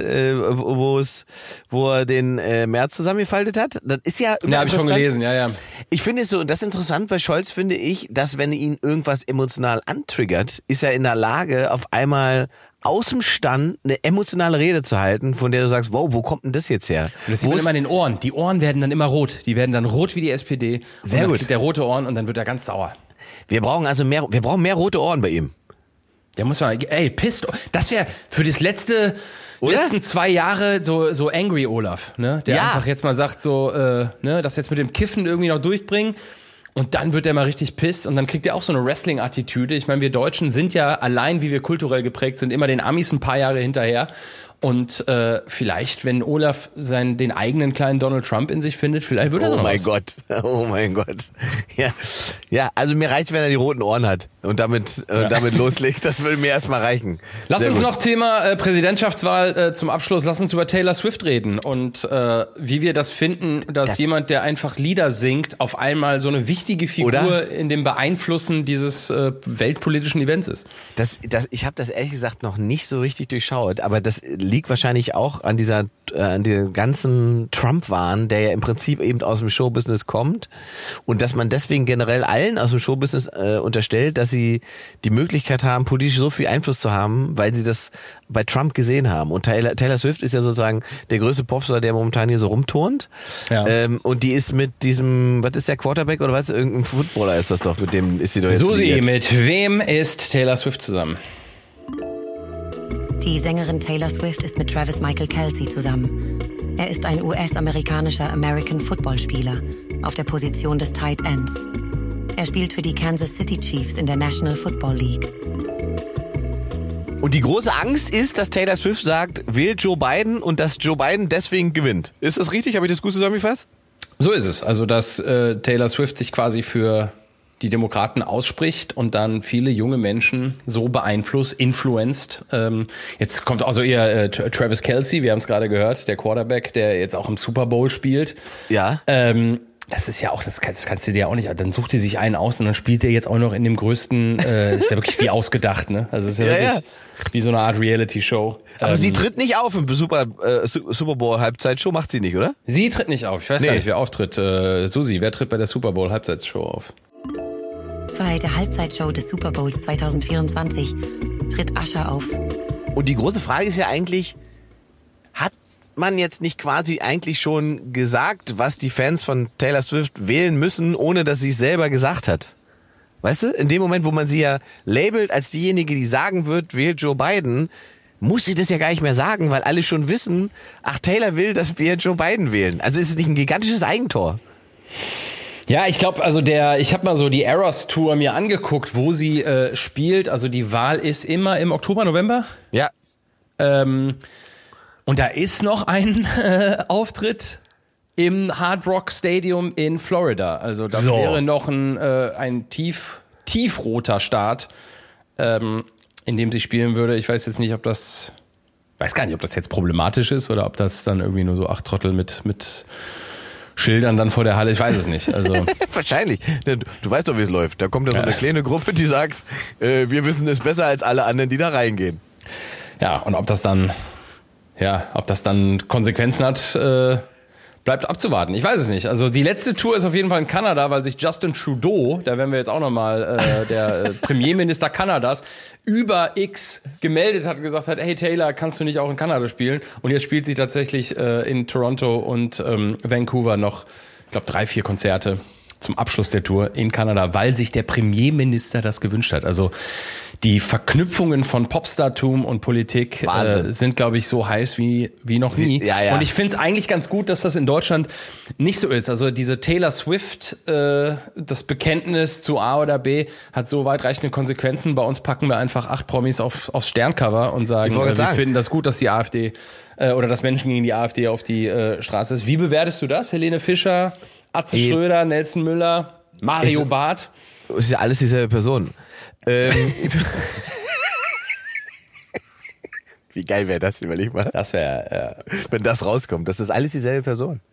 Speaker 2: wo er den Merz zusammengefaltet hat? Das ist ja
Speaker 1: habe ich schon gelesen, ja.
Speaker 2: Ich finde es so, das ist interessant bei Scholz, finde ich, dass wenn ihn irgendwas emotional antriggert, ist er in der Lage, auf einmal aus dem Stand eine emotionale Rede zu halten, von der du sagst, wow, wo kommt denn das jetzt her?
Speaker 1: Und das sieht man immer in den Ohren. Die Ohren werden dann immer rot. Die werden dann rot wie die SPD.
Speaker 2: Sehr gut.
Speaker 1: Kriegt der rote Ohren und dann wird er ganz sauer.
Speaker 2: Wir brauchen mehr rote Ohren bei ihm.
Speaker 1: Der muss mal, pisst. Das wäre für das letzten 2 Jahre so angry Olaf, ne? Der einfach jetzt mal sagt das jetzt mit dem Kiffen irgendwie noch durchbringen. Und dann wird er mal richtig pisst und dann kriegt er auch so eine Wrestling-Attitüde. Ich meine, wir Deutschen sind ja allein, wie wir kulturell geprägt sind, immer den Amis ein paar Jahre hinterher. Und vielleicht, wenn Olaf den eigenen kleinen Donald Trump in sich findet, vielleicht wird er so noch was.
Speaker 2: Oh mein Gott. Ja, also mir reicht, wenn er die roten Ohren hat und damit loslegt. Das würde mir erstmal reichen.
Speaker 1: Lass uns noch Thema Präsidentschaftswahl zum Abschluss. Lass uns über Taylor Swift reden und wie wir das finden, dass jemand, der einfach Lieder singt, auf einmal so eine wichtige Figur in dem Beeinflussen dieses weltpolitischen Events ist.
Speaker 2: Ich habe das ehrlich gesagt noch nicht so richtig durchschaut, aber das liegt wahrscheinlich auch an dem ganzen Trump-Wahn, der ja im Prinzip eben aus dem Showbusiness kommt und dass man deswegen generell allen aus dem Showbusiness unterstellt, dass sie die Möglichkeit haben, politisch so viel Einfluss zu haben, weil sie das bei Trump gesehen haben. Und Taylor Swift ist ja sozusagen der größte Popstar, der momentan hier so rumturnt. Ja. Und die ist mit diesem, was ist der Quarterback oder was? Irgendein Footballer ist das doch, mit dem ist sie doch jetzt
Speaker 1: Susi,
Speaker 2: liiert.
Speaker 1: Mit wem ist Taylor Swift zusammen?
Speaker 3: Die Sängerin Taylor Swift ist mit Travis Michael Kelce zusammen. Er ist ein US-amerikanischer American-Football-Spieler auf der Position des Tight Ends. Er spielt für die Kansas City Chiefs in der National Football League.
Speaker 2: Und die große Angst ist, dass Taylor Swift sagt, wählt Joe Biden und dass Joe Biden deswegen gewinnt. Ist das richtig? Habe ich das gut zusammengefasst?
Speaker 1: So ist es. Also, dass Taylor Swift sich quasi für die Demokraten ausspricht und dann viele junge Menschen so influenced. Jetzt kommt also eher Travis Kelce, wir haben es gerade gehört, der Quarterback, der jetzt auch im Super Bowl spielt.
Speaker 2: Ja.
Speaker 1: Das ist ja auch, das kannst du dir auch nicht, dann sucht die sich einen aus und dann spielt der jetzt auch noch in dem größten, ist ja wirklich wie ausgedacht, ne? Also es ist ja wirklich wie so eine Art Reality-Show.
Speaker 2: Aber sie tritt nicht auf im Super Bowl Halbzeitshow, macht sie nicht, oder?
Speaker 1: Sie tritt nicht auf, ich weiß gar nicht, wer auftritt. Susi, wer tritt bei der Super Bowl Halbzeitshow auf?
Speaker 3: Bei der Halbzeitshow des Super Bowls 2024 tritt Usher auf.
Speaker 2: Und die große Frage ist ja eigentlich, hat man jetzt nicht quasi eigentlich schon gesagt, was die Fans von Taylor Swift wählen müssen, ohne dass sie es selber gesagt hat? Weißt du, in dem Moment, wo man sie ja labelt als diejenige, die sagen wird, wählt Joe Biden, muss sie das ja gar nicht mehr sagen, weil alle schon wissen, ach, Taylor will, dass wir Joe Biden wählen. Also ist es nicht ein gigantisches Eigentor?
Speaker 1: Ja, ich glaube, also ich habe mal so die Eras Tour mir angeguckt, wo sie spielt. Also die Wahl ist immer im Oktober, November.
Speaker 2: Ja.
Speaker 1: Und da ist noch ein Auftritt im Hard Rock Stadium in Florida. Also das wäre noch ein tiefroter Start, in dem sie spielen würde. Ich weiß jetzt nicht, ob das jetzt problematisch ist oder ob das dann irgendwie nur so 8 Trottel mit Schildern dann vor der Halle. Ich weiß es nicht. Also
Speaker 2: wahrscheinlich. Du weißt doch, wie es läuft. Da kommt ja so eine kleine Gruppe, die sagt, wir wissen es besser als alle anderen, die da reingehen.
Speaker 1: Ja, und ob das dann Konsequenzen hat, bleibt abzuwarten. Ich weiß es nicht. Also die letzte Tour ist auf jeden Fall in Kanada, weil sich Justin Trudeau, da werden wir jetzt auch nochmal der Premierminister Kanadas, über X gemeldet hat und gesagt hat, hey Taylor, kannst du nicht auch in Kanada spielen? Und jetzt spielt sie tatsächlich in Toronto und Vancouver noch, ich glaube, 3-4 Konzerte zum Abschluss der Tour in Kanada, weil sich der Premierminister das gewünscht hat. Also die Verknüpfungen von Popstartum und Politik sind, glaube ich, so heiß wie noch nie.
Speaker 2: Ja.
Speaker 1: Und ich finde es eigentlich ganz gut, dass das in Deutschland nicht so ist. Also diese Taylor Swift, das Bekenntnis zu A oder B hat so weitreichende Konsequenzen. Bei uns packen wir einfach 8 Promis aufs Sterncover und sagen, wir finden das gut, dass die AfD oder dass Menschen gegen die AfD auf die Straße ist. Wie bewertest du das? Helene Fischer, Atze Schröder, Nelson Müller, Mario Barth?
Speaker 2: Das ist ja alles dieselbe Person. Wie geil wäre das, überleg mal.
Speaker 1: Das wäre,
Speaker 2: wenn das rauskommt. Das ist alles dieselbe Person.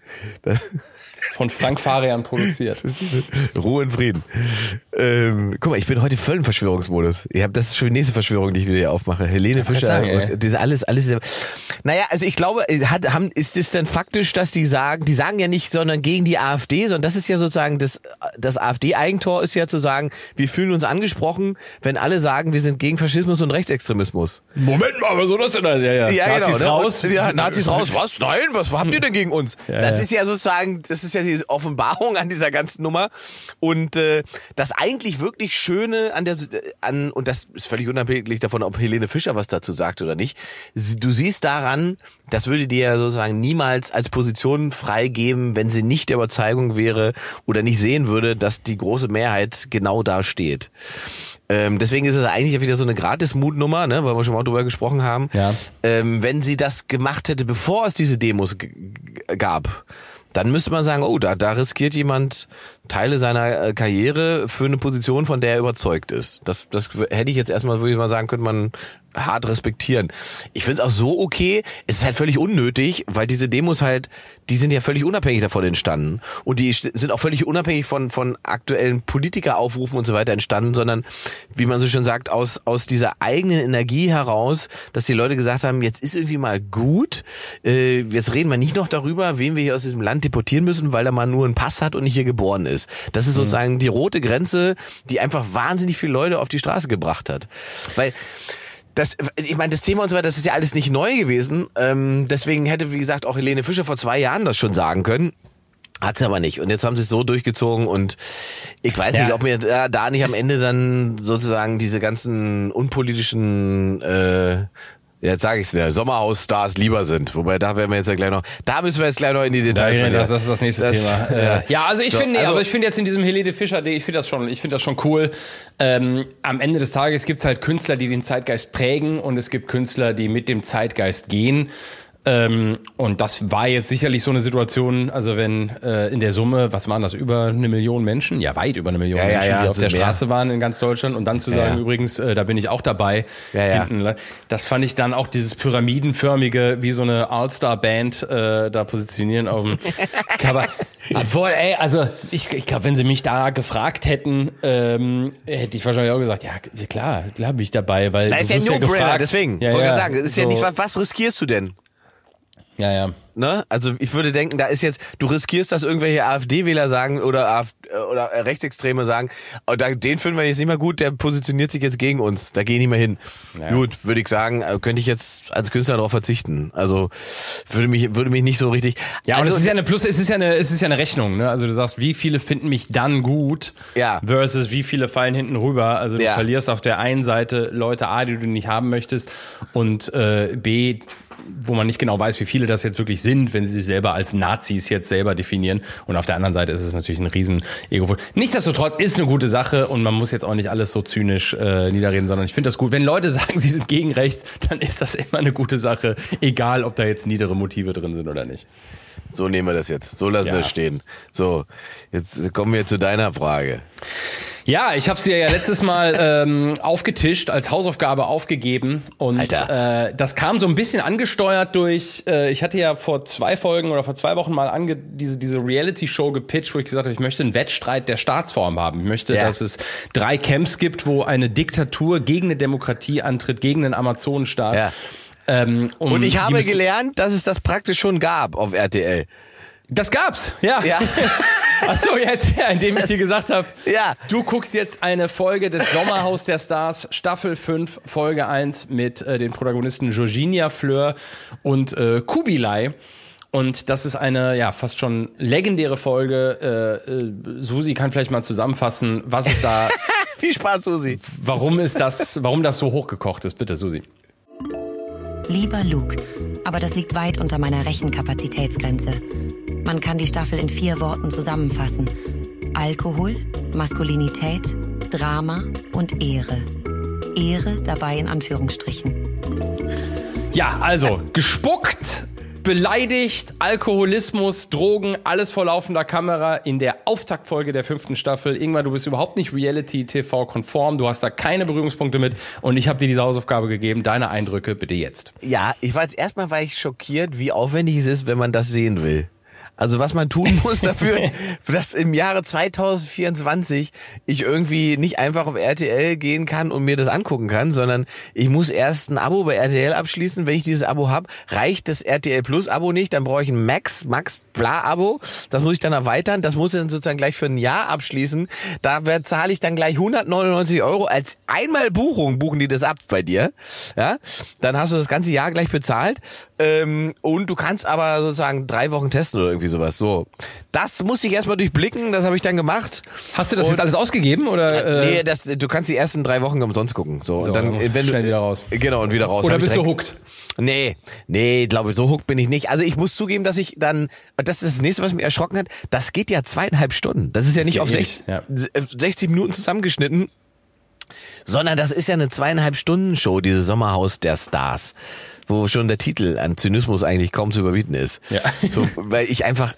Speaker 1: Von Frank Farian produziert.
Speaker 2: Ruhe und Frieden. Guck mal, ich bin heute voll im Verschwörungsmodus. Das ist schon die nächste Verschwörung, die ich wieder hier aufmache. Helene Fischer, alles. Naja, also ich glaube, ist es dann faktisch, dass die sagen ja nicht, sondern gegen die AfD, sondern das ist ja sozusagen das AfD-Eigentor ist ja zu sagen, wir fühlen uns angesprochen, wenn alle sagen, wir sind gegen Faschismus und Rechtsextremismus.
Speaker 1: Moment mal, was soll das denn? Ja,
Speaker 2: Nazis
Speaker 1: genau,
Speaker 2: raus. Ja, Nazis raus. Was? Nein, was habt ihr denn gegen uns? Das ist ja sozusagen, das ist ja die Offenbarung an dieser ganzen Nummer. Und das eigentlich wirklich Schöne und das ist völlig unabhängig davon, ob Helene Fischer was dazu sagt oder nicht. Du siehst daran, das würde dir ja sozusagen niemals als Position freigeben, wenn sie nicht der Überzeugung wäre oder nicht sehen würde, dass die große Mehrheit genau da steht. Deswegen ist es eigentlich wieder so eine Gratis-Mutnummer, ne, weil wir schon mal drüber gesprochen haben.
Speaker 1: Ja.
Speaker 2: Wenn sie das gemacht hätte, bevor es diese Demos gab, dann müsste man sagen, oh, da riskiert jemand Teile seiner Karriere für eine Position, von der er überzeugt ist. Das hätte ich jetzt erstmal, würde ich mal sagen, könnte man hart respektieren. Ich finde es auch so okay, es ist halt völlig unnötig, weil diese Demos halt, die sind ja völlig unabhängig davon entstanden und die sind auch völlig unabhängig von aktuellen Politikeraufrufen und so weiter entstanden, sondern, wie man so schön sagt, aus dieser eigenen Energie heraus, dass die Leute gesagt haben, jetzt ist irgendwie mal gut, jetzt reden wir nicht noch darüber, wen wir hier aus diesem Land deportieren müssen, weil er mal nur einen Pass hat und nicht hier geboren ist. Das ist sozusagen die rote Grenze, die einfach wahnsinnig viele Leute auf die Straße gebracht hat. Weil das Thema und so weiter, das ist ja alles nicht neu gewesen. Deswegen hätte, wie gesagt, auch Helene Fischer vor 2 Jahren das schon sagen können. Hat sie aber nicht. Und jetzt haben sie es so durchgezogen und ich weiß nicht, ob mir da nicht am Ende dann sozusagen diese ganzen unpolitischen Jetzt sage ich es dir, Sommerhaus-Stars lieber sind. Wobei, da werden wir jetzt ja gleich noch, da müssen wir jetzt gleich noch in die Details.
Speaker 1: Ja, das ist das nächste Thema. Ja, also ich finde, aber ich finde jetzt in diesem Helene Fischer, ich finde das schon cool. Am Ende des Tages gibt's halt Künstler, die den Zeitgeist prägen und es gibt Künstler, die mit dem Zeitgeist gehen. Und das war jetzt sicherlich so eine Situation, also wenn in der Summe, was waren das, über 1 Million Menschen? Ja, weit über 1 Million Menschen, die auf der Straße waren in ganz Deutschland. Und dann zu sagen, übrigens, da bin ich auch dabei. Hinten, das fand ich dann auch dieses pyramidenförmige, wie so eine All-Star-Band da positionieren auf dem Cover. Obwohl, also ich glaube, wenn sie mich da gefragt hätten, hätte ich wahrscheinlich auch gesagt, ja klar bin ich dabei, weil
Speaker 2: da ist ja No-Brainer, deswegen.
Speaker 1: Ja,
Speaker 2: wollte ich sagen, das ist so. Ja nicht, was riskierst du denn?
Speaker 1: Ja.
Speaker 2: Ne? Also ich würde denken, da ist jetzt, du riskierst, dass irgendwelche AfD-Wähler sagen oder Rechtsextreme sagen, den finden wir jetzt nicht mehr gut, der positioniert sich jetzt gegen uns, da geh ich nicht mehr hin. Ja. Gut, würde ich sagen, könnte ich jetzt als Künstler darauf verzichten. Also würde mich nicht so richtig.
Speaker 1: Ja,
Speaker 2: also,
Speaker 1: und es ist ja eine Rechnung, ne? Also du sagst, wie viele finden mich dann gut versus wie viele fallen hinten rüber. Also du verlierst auf der einen Seite Leute A, die du nicht haben möchtest, und B, wo man nicht genau weiß, wie viele das jetzt wirklich sind, wenn sie sich selber als Nazis jetzt selber definieren. Und auf der anderen Seite ist es natürlich ein riesen Ego. Nichtsdestotrotz ist eine gute Sache und man muss jetzt auch nicht alles so zynisch niederreden, sondern ich finde das gut. Wenn Leute sagen, sie sind gegen rechts, dann ist das immer eine gute Sache, egal ob da jetzt niedere Motive drin sind oder nicht.
Speaker 2: So nehmen wir das jetzt. So lassen wir es stehen. So, jetzt kommen wir zu deiner Frage.
Speaker 1: Ja, ich habe sie ja letztes Mal aufgetischt, als Hausaufgabe aufgegeben und das kam so ein bisschen angesteuert durch, ich hatte ja vor 2 Folgen oder vor 2 Wochen mal diese Reality-Show gepitcht, wo ich gesagt habe, ich möchte einen Wettstreit der Staatsform haben. Ich möchte, dass es 3 Camps gibt, wo eine Diktatur gegen eine Demokratie antritt, gegen einen Amazonenstaat.
Speaker 2: Ja. Und ich habe gelernt, dass es das praktisch schon gab auf RTL.
Speaker 1: Das gab's, ja. Ach so, jetzt, indem ich dir gesagt habe, du guckst jetzt eine Folge des Sommerhaus der Stars, Staffel 5, Folge 1 mit den Protagonisten Georgina Fleur und Kubilai. Und das ist eine, fast schon legendäre Folge. Susi kann vielleicht mal zusammenfassen, was ist da...
Speaker 2: Viel Spaß, Susi.
Speaker 1: Warum das so hochgekocht ist. Bitte, Susi.
Speaker 3: Lieber Luke, aber das liegt weit unter meiner Rechenkapazitätsgrenze. Man kann die Staffel in 4 Worten zusammenfassen. Alkohol, Maskulinität, Drama und Ehre. Ehre dabei in Anführungsstrichen.
Speaker 1: Ja, also gespuckt, beleidigt, Alkoholismus, Drogen, alles vor laufender Kamera in der Auftaktfolge der 5. Staffel. Ingmar, du bist überhaupt nicht Reality-TV-konform, du hast da keine Berührungspunkte mit und ich habe dir diese Hausaufgabe gegeben. Deine Eindrücke bitte jetzt.
Speaker 2: Ja, erstmal war ich schockiert, wie aufwendig es ist, wenn man das sehen will. Also was man tun muss dafür, dass im Jahre 2024 ich irgendwie nicht einfach auf RTL gehen kann und mir das angucken kann, sondern ich muss erst ein Abo bei RTL abschließen. Wenn ich dieses Abo habe, reicht das RTL Plus Abo nicht, dann brauche ich ein Max Bla Abo. Das muss ich dann erweitern, das muss ich dann sozusagen gleich für ein Jahr abschließen. Da zahle ich dann gleich 199 € als einmal Buchung, buchen die das ab bei dir. Ja, dann hast du das ganze Jahr gleich bezahlt. Und du kannst aber sozusagen 3 Wochen testen oder irgendwie sowas. So, das musste ich erstmal durchblicken, das habe ich dann gemacht.
Speaker 1: Hast du das jetzt alles ausgegeben oder?
Speaker 2: Nee, du kannst die ersten 3 Wochen umsonst gucken. So und dann
Speaker 1: schnell wieder raus.
Speaker 2: Genau, und wieder raus.
Speaker 1: Oder bist du hooked?
Speaker 2: Nee, glaube ich, so hooked bin ich nicht. Also ich muss zugeben, dass ich dann, das ist das nächste, was mich erschrocken hat, das geht ja 2,5 Stunden. Das ist ja nicht auf 60 Minuten zusammengeschnitten. Sondern das ist ja eine 2,5 Stunden Show, diese Sommerhaus der Stars, wo schon der Titel an Zynismus eigentlich kaum zu überbieten ist. Ja. So, weil ich einfach,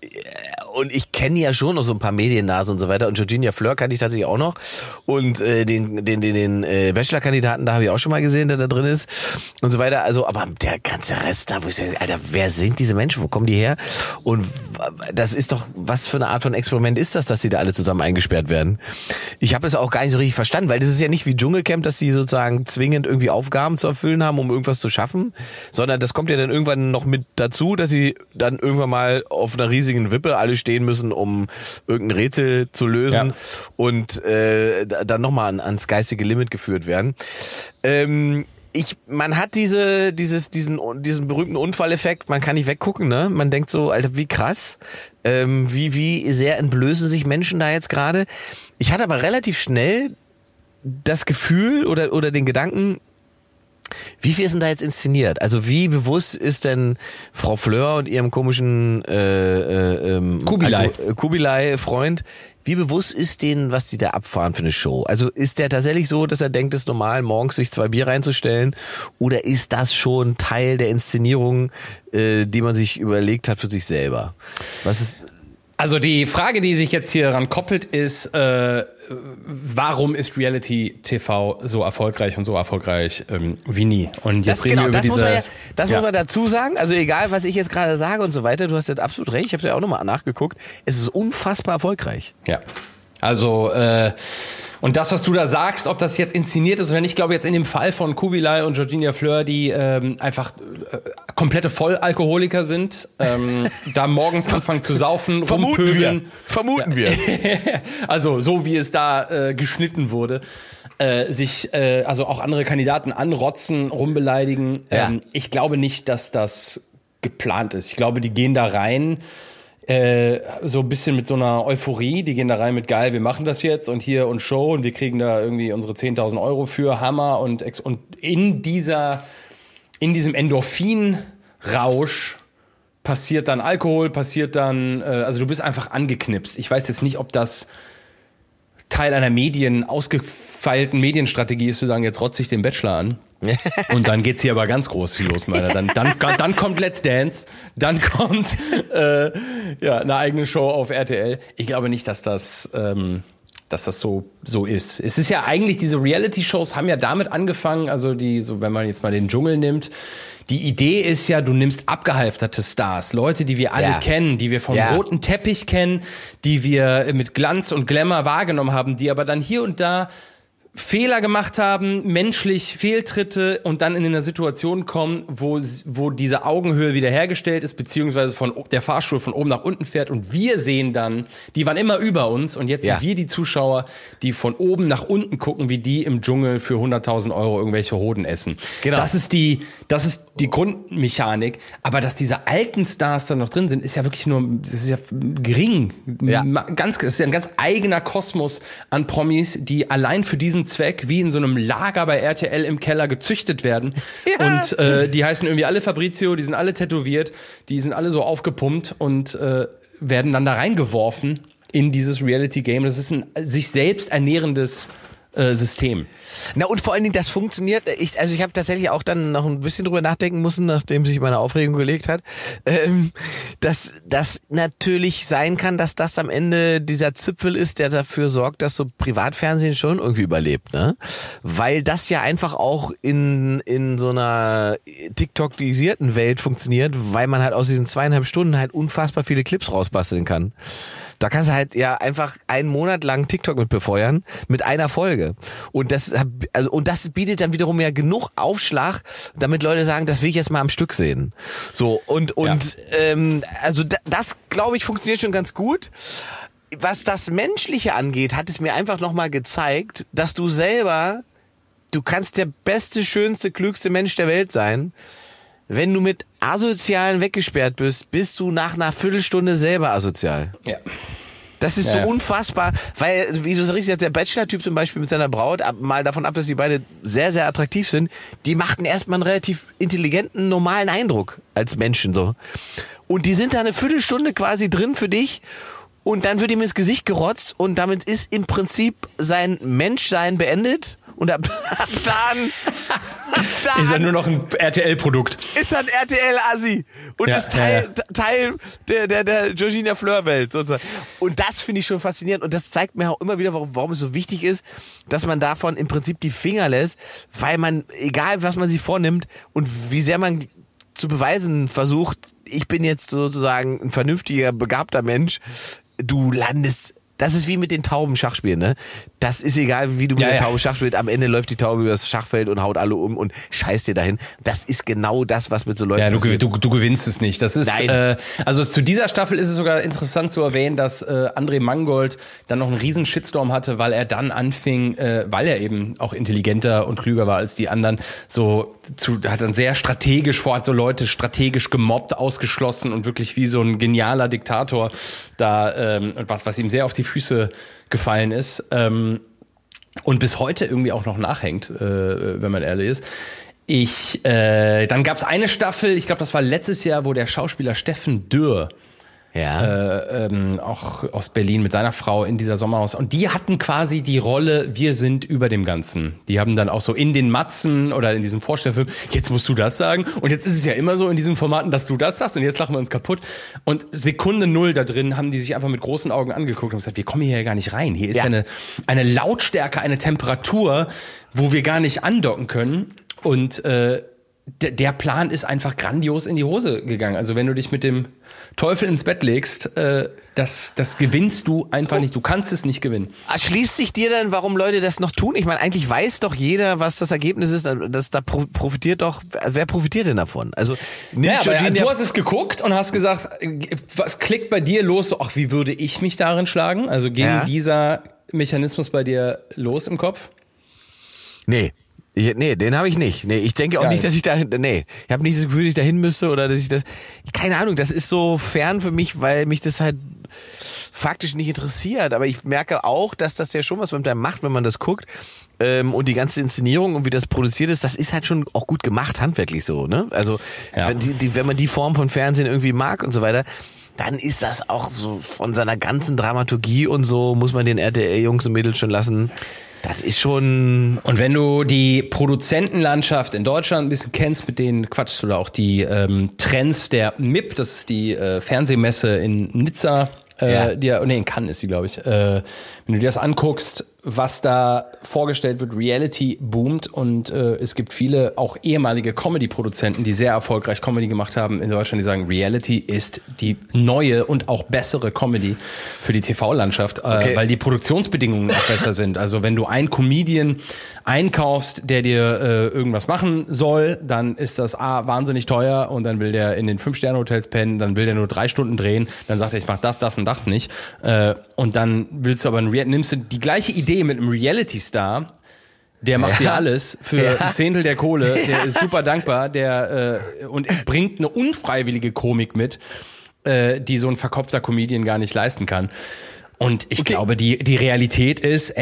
Speaker 2: und ich kenne ja schon noch so ein paar Mediennasen und so weiter und Georgina Fleur kannte ich tatsächlich auch noch und den Bachelor-Kandidaten, da habe ich auch schon mal gesehen, der da drin ist und so weiter. Also, aber der ganze Rest da, wo ich sage, Alter, wer sind diese Menschen, wo kommen die her? Und das ist doch, was für eine Art von Experiment ist das, dass die da alle zusammen eingesperrt werden? Ich habe es auch gar nicht so richtig verstanden, weil das ist ja nicht wie Dschungelcamp, dass sie sozusagen zwingend irgendwie Aufgaben zu erfüllen haben, um irgendwas zu schaffen, sondern das kommt ja dann irgendwann noch mit dazu, dass sie dann irgendwann mal auf einer riesigen Wippe alle stehen müssen, um irgendein Rätsel zu lösen und dann nochmal ans geistige Limit geführt werden. Man hat diesen berühmten Unfalleffekt, man kann nicht weggucken, ne? Man denkt so, Alter, wie krass, wie sehr entblößen sich Menschen da jetzt gerade. Ich hatte aber relativ schnell das Gefühl oder den Gedanken, Wie viel ist denn da jetzt inszeniert? Also wie bewusst ist denn Frau Fleur und ihrem komischen Kubilai-Freund, wie bewusst ist denen, was sie da abfahren für eine Show? Also ist der tatsächlich so, dass er denkt, es ist normal, morgens sich 2 Bier reinzustellen? Oder ist das schon Teil der Inszenierung, die man sich überlegt hat für sich selber? Was ist...
Speaker 1: Also die Frage, die sich jetzt hier ran koppelt, ist, warum ist Reality TV so erfolgreich und so erfolgreich wie nie? Und jetzt reden wir über diese...
Speaker 2: Das muss man dazu sagen. Also egal, was ich jetzt gerade sage und so weiter, du hast jetzt absolut recht. Ich habe ja auch nochmal nachgeguckt. Es ist unfassbar erfolgreich.
Speaker 1: Ja, also... Und das, was du da sagst, ob das jetzt inszeniert ist oder nicht, ich glaube jetzt in dem Fall von Kubilai und Georgina Fleur, die einfach komplette Vollalkoholiker sind, da morgens anfangen zu saufen, rumpöbeln.
Speaker 2: Vermuten wir.
Speaker 1: Also so wie es da geschnitten wurde. Also auch andere Kandidaten anrotzen, rumbeleidigen.
Speaker 2: Ja.
Speaker 1: Ich glaube nicht, dass das geplant ist. Ich glaube, die gehen da rein so ein bisschen mit so einer Euphorie, die gehen da rein mit geil, wir machen das jetzt und hier und Show und wir kriegen da irgendwie unsere 10.000 € für Hammer und in diesem Endorphin-Rausch passiert dann Alkohol, also du bist einfach angeknipst. Ich weiß jetzt nicht, ob das Teil einer ausgefeilten Medienstrategie ist, zu sagen, jetzt rotze ich den Bachelor an. Und dann geht's hier aber ganz groß los, meiner. Dann kommt Let's Dance, dann kommt eine eigene Show auf RTL. Ich glaube nicht, dass das so ist. Es ist ja eigentlich, diese Reality-Shows haben ja damit angefangen, also wenn man jetzt mal den Dschungel nimmt, die Idee ist ja, du nimmst abgehalfterte Stars, Leute, die wir alle kennen, die wir vom roten Teppich kennen, die wir mit Glanz und Glamour wahrgenommen haben, die aber dann hier und da Fehler gemacht haben, menschlich Fehltritte und dann in eine Situation kommen, wo diese Augenhöhe wiederhergestellt ist, beziehungsweise der Fahrstuhl von oben nach unten fährt und wir sehen dann, die waren immer über uns und jetzt sind wir die Zuschauer, die von oben nach unten gucken, wie die im Dschungel für 100.000 € irgendwelche Hoden essen. Genau. Das ist die Grundmechanik, aber dass diese alten Stars da noch drin sind, ist ja wirklich das ist ja gering. Ja. Das ist ja ein ganz eigener Kosmos an Promis, die allein für diesen Zweck wie in so einem Lager bei RTL im Keller gezüchtet werden. Ja. Und die heißen irgendwie alle Fabrizio, die sind alle tätowiert, die sind alle so aufgepumpt und werden dann da reingeworfen in dieses Reality-Game. Das ist ein sich selbst ernährendes System.
Speaker 2: Na und vor allen Dingen, das funktioniert, ich habe tatsächlich auch dann noch ein bisschen drüber nachdenken müssen, nachdem sich meine Aufregung gelegt hat, dass das natürlich sein kann, dass das am Ende dieser Zipfel ist, der dafür sorgt, dass so Privatfernsehen schon irgendwie überlebt, ne? Weil das ja einfach auch in so einer TikTokisierten Welt funktioniert, weil man halt aus diesen 2,5 Stunden halt unfassbar viele Clips rausbasteln kann. Da kannst du halt ja einfach einen Monat lang TikTok mit befeuern, mit einer Folge. Und das bietet dann wiederum ja genug Aufschlag, damit Leute sagen, das will ich jetzt mal am Stück sehen. So, das glaube ich funktioniert schon ganz gut. Was das Menschliche angeht, hat es mir einfach nochmal gezeigt, dass du kannst der beste, schönste, klügste Mensch der Welt sein. Wenn du mit Asozialen weggesperrt bist du nach einer Viertelstunde selber asozial.
Speaker 1: Ja.
Speaker 2: Das ist so unfassbar, weil, wie du so richtig sagst, der Bachelor-Typ zum Beispiel mit seiner Braut, mal davon ab, dass die beide sehr, sehr attraktiv sind, die machten erstmal einen relativ intelligenten, normalen Eindruck als Menschen so. Und die sind da eine Viertelstunde quasi drin für dich und dann wird ihm ins Gesicht gerotzt und damit ist im Prinzip sein Menschsein beendet. Und ab dann
Speaker 1: ist er nur noch ein RTL-Produkt.
Speaker 2: Ist er ein RTL-Assi. Und ist Teil der Georgina Fleur-Welt sozusagen. Und das finde ich schon faszinierend. Und das zeigt mir auch immer wieder, warum es so wichtig ist, dass man davon im Prinzip die Finger lässt, weil man, egal was man sich vornimmt und wie sehr man zu beweisen versucht, ich bin jetzt sozusagen ein vernünftiger, begabter Mensch, du landest. Das ist wie mit den Tauben Schachspielen, ne? Das ist egal, wie du mit der Taube Schach spielst. Am Ende läuft die Taube über das Schachfeld und haut alle um und scheißt dir dahin. Das ist genau das, was mit so Leuten passiert.
Speaker 1: Du gewinnst es nicht. Das ist, also zu dieser Staffel ist es sogar interessant zu erwähnen, dass André Mangold dann noch einen riesen Shitstorm hatte, weil er dann anfing, weil er eben auch intelligenter und klüger war als die anderen, hat dann sehr strategisch hat so Leute strategisch gemobbt, ausgeschlossen und wirklich wie so ein genialer Diktator da, was ihm sehr auf die Füße gefallen ist und bis heute irgendwie auch noch nachhängt, wenn man ehrlich ist. Dann gab es eine Staffel, ich glaube, das war letztes Jahr, wo der Schauspieler Steffen Dürr, auch aus Berlin mit seiner Frau in dieser Sommerhaus. Und die hatten quasi die Rolle, wir sind über dem Ganzen. Die haben dann auch so in den Matzen oder in diesem Vorstellungsfilm, jetzt musst du das sagen. Und jetzt ist es ja immer so in diesen Formaten, dass du das sagst und jetzt lachen wir uns kaputt. Und Sekunde 0 da drin haben die sich einfach mit großen Augen angeguckt und gesagt, wir kommen hier ja gar nicht rein. Hier ist ja eine Lautstärke, eine Temperatur, wo wir gar nicht andocken können. Und der Plan ist einfach grandios in die Hose gegangen. Also wenn du dich mit dem Teufel ins Bett legst, das gewinnst du einfach nicht. Du kannst es nicht gewinnen.
Speaker 2: Erschließt sich dir dann, warum Leute das noch tun? Ich meine, eigentlich weiß doch jeder, was das Ergebnis ist. Profitiert doch. Wer profitiert denn davon? Also
Speaker 1: du hast es geguckt und hast gesagt, was klickt bei dir los? So, ach, wie würde ich mich darin schlagen? Also ging dieser Mechanismus bei dir los im Kopf?
Speaker 2: Nee, den habe ich nicht. Nee, ich denke auch nicht, dass ich da, ich habe nicht das Gefühl, dass ich da hin müsste oder dass ich das, keine Ahnung, das ist so fern für mich, weil mich das halt faktisch nicht interessiert. Aber ich merke auch, dass das ja schon was mit einem macht, wenn man das guckt. Und die ganze Inszenierung und wie das produziert ist, das ist halt schon auch gut gemacht, handwerklich so, ne? Also, wenn man die Form von Fernsehen irgendwie mag und so weiter, dann ist das auch so von seiner ganzen Dramaturgie und so, muss man den RTL-Jungs und Mädels schon lassen. Das ist schon...
Speaker 1: Und wenn du die Produzentenlandschaft in Deutschland ein bisschen kennst, mit denen quatschst du da auch die Trends der MIP, das ist die Fernsehmesse in Nizza, in Cannes ist die, glaube ich. Wenn du dir das anguckst, was da vorgestellt wird, Reality boomt und es gibt viele auch ehemalige Comedy-Produzenten, die sehr erfolgreich Comedy gemacht haben in Deutschland, die sagen, Reality ist die neue und auch bessere Comedy für die TV-Landschaft, weil die Produktionsbedingungen auch besser sind. Also wenn du einen Comedian einkaufst, der dir irgendwas machen soll, dann ist das wahnsinnig teuer und dann will der in den 5-Sterne-Hotels pennen, dann will der nur 3 Stunden drehen, dann sagt er, ich mach das und das nicht. Und dann willst du aber nimmst du die gleiche Idee mit einem Reality-Star, der macht dir alles für ein Zehntel der Kohle, der ist super dankbar, und bringt eine unfreiwillige Komik mit, die so ein verkopfter Comedian gar nicht leisten kann. Und ich glaube, die Realität ist,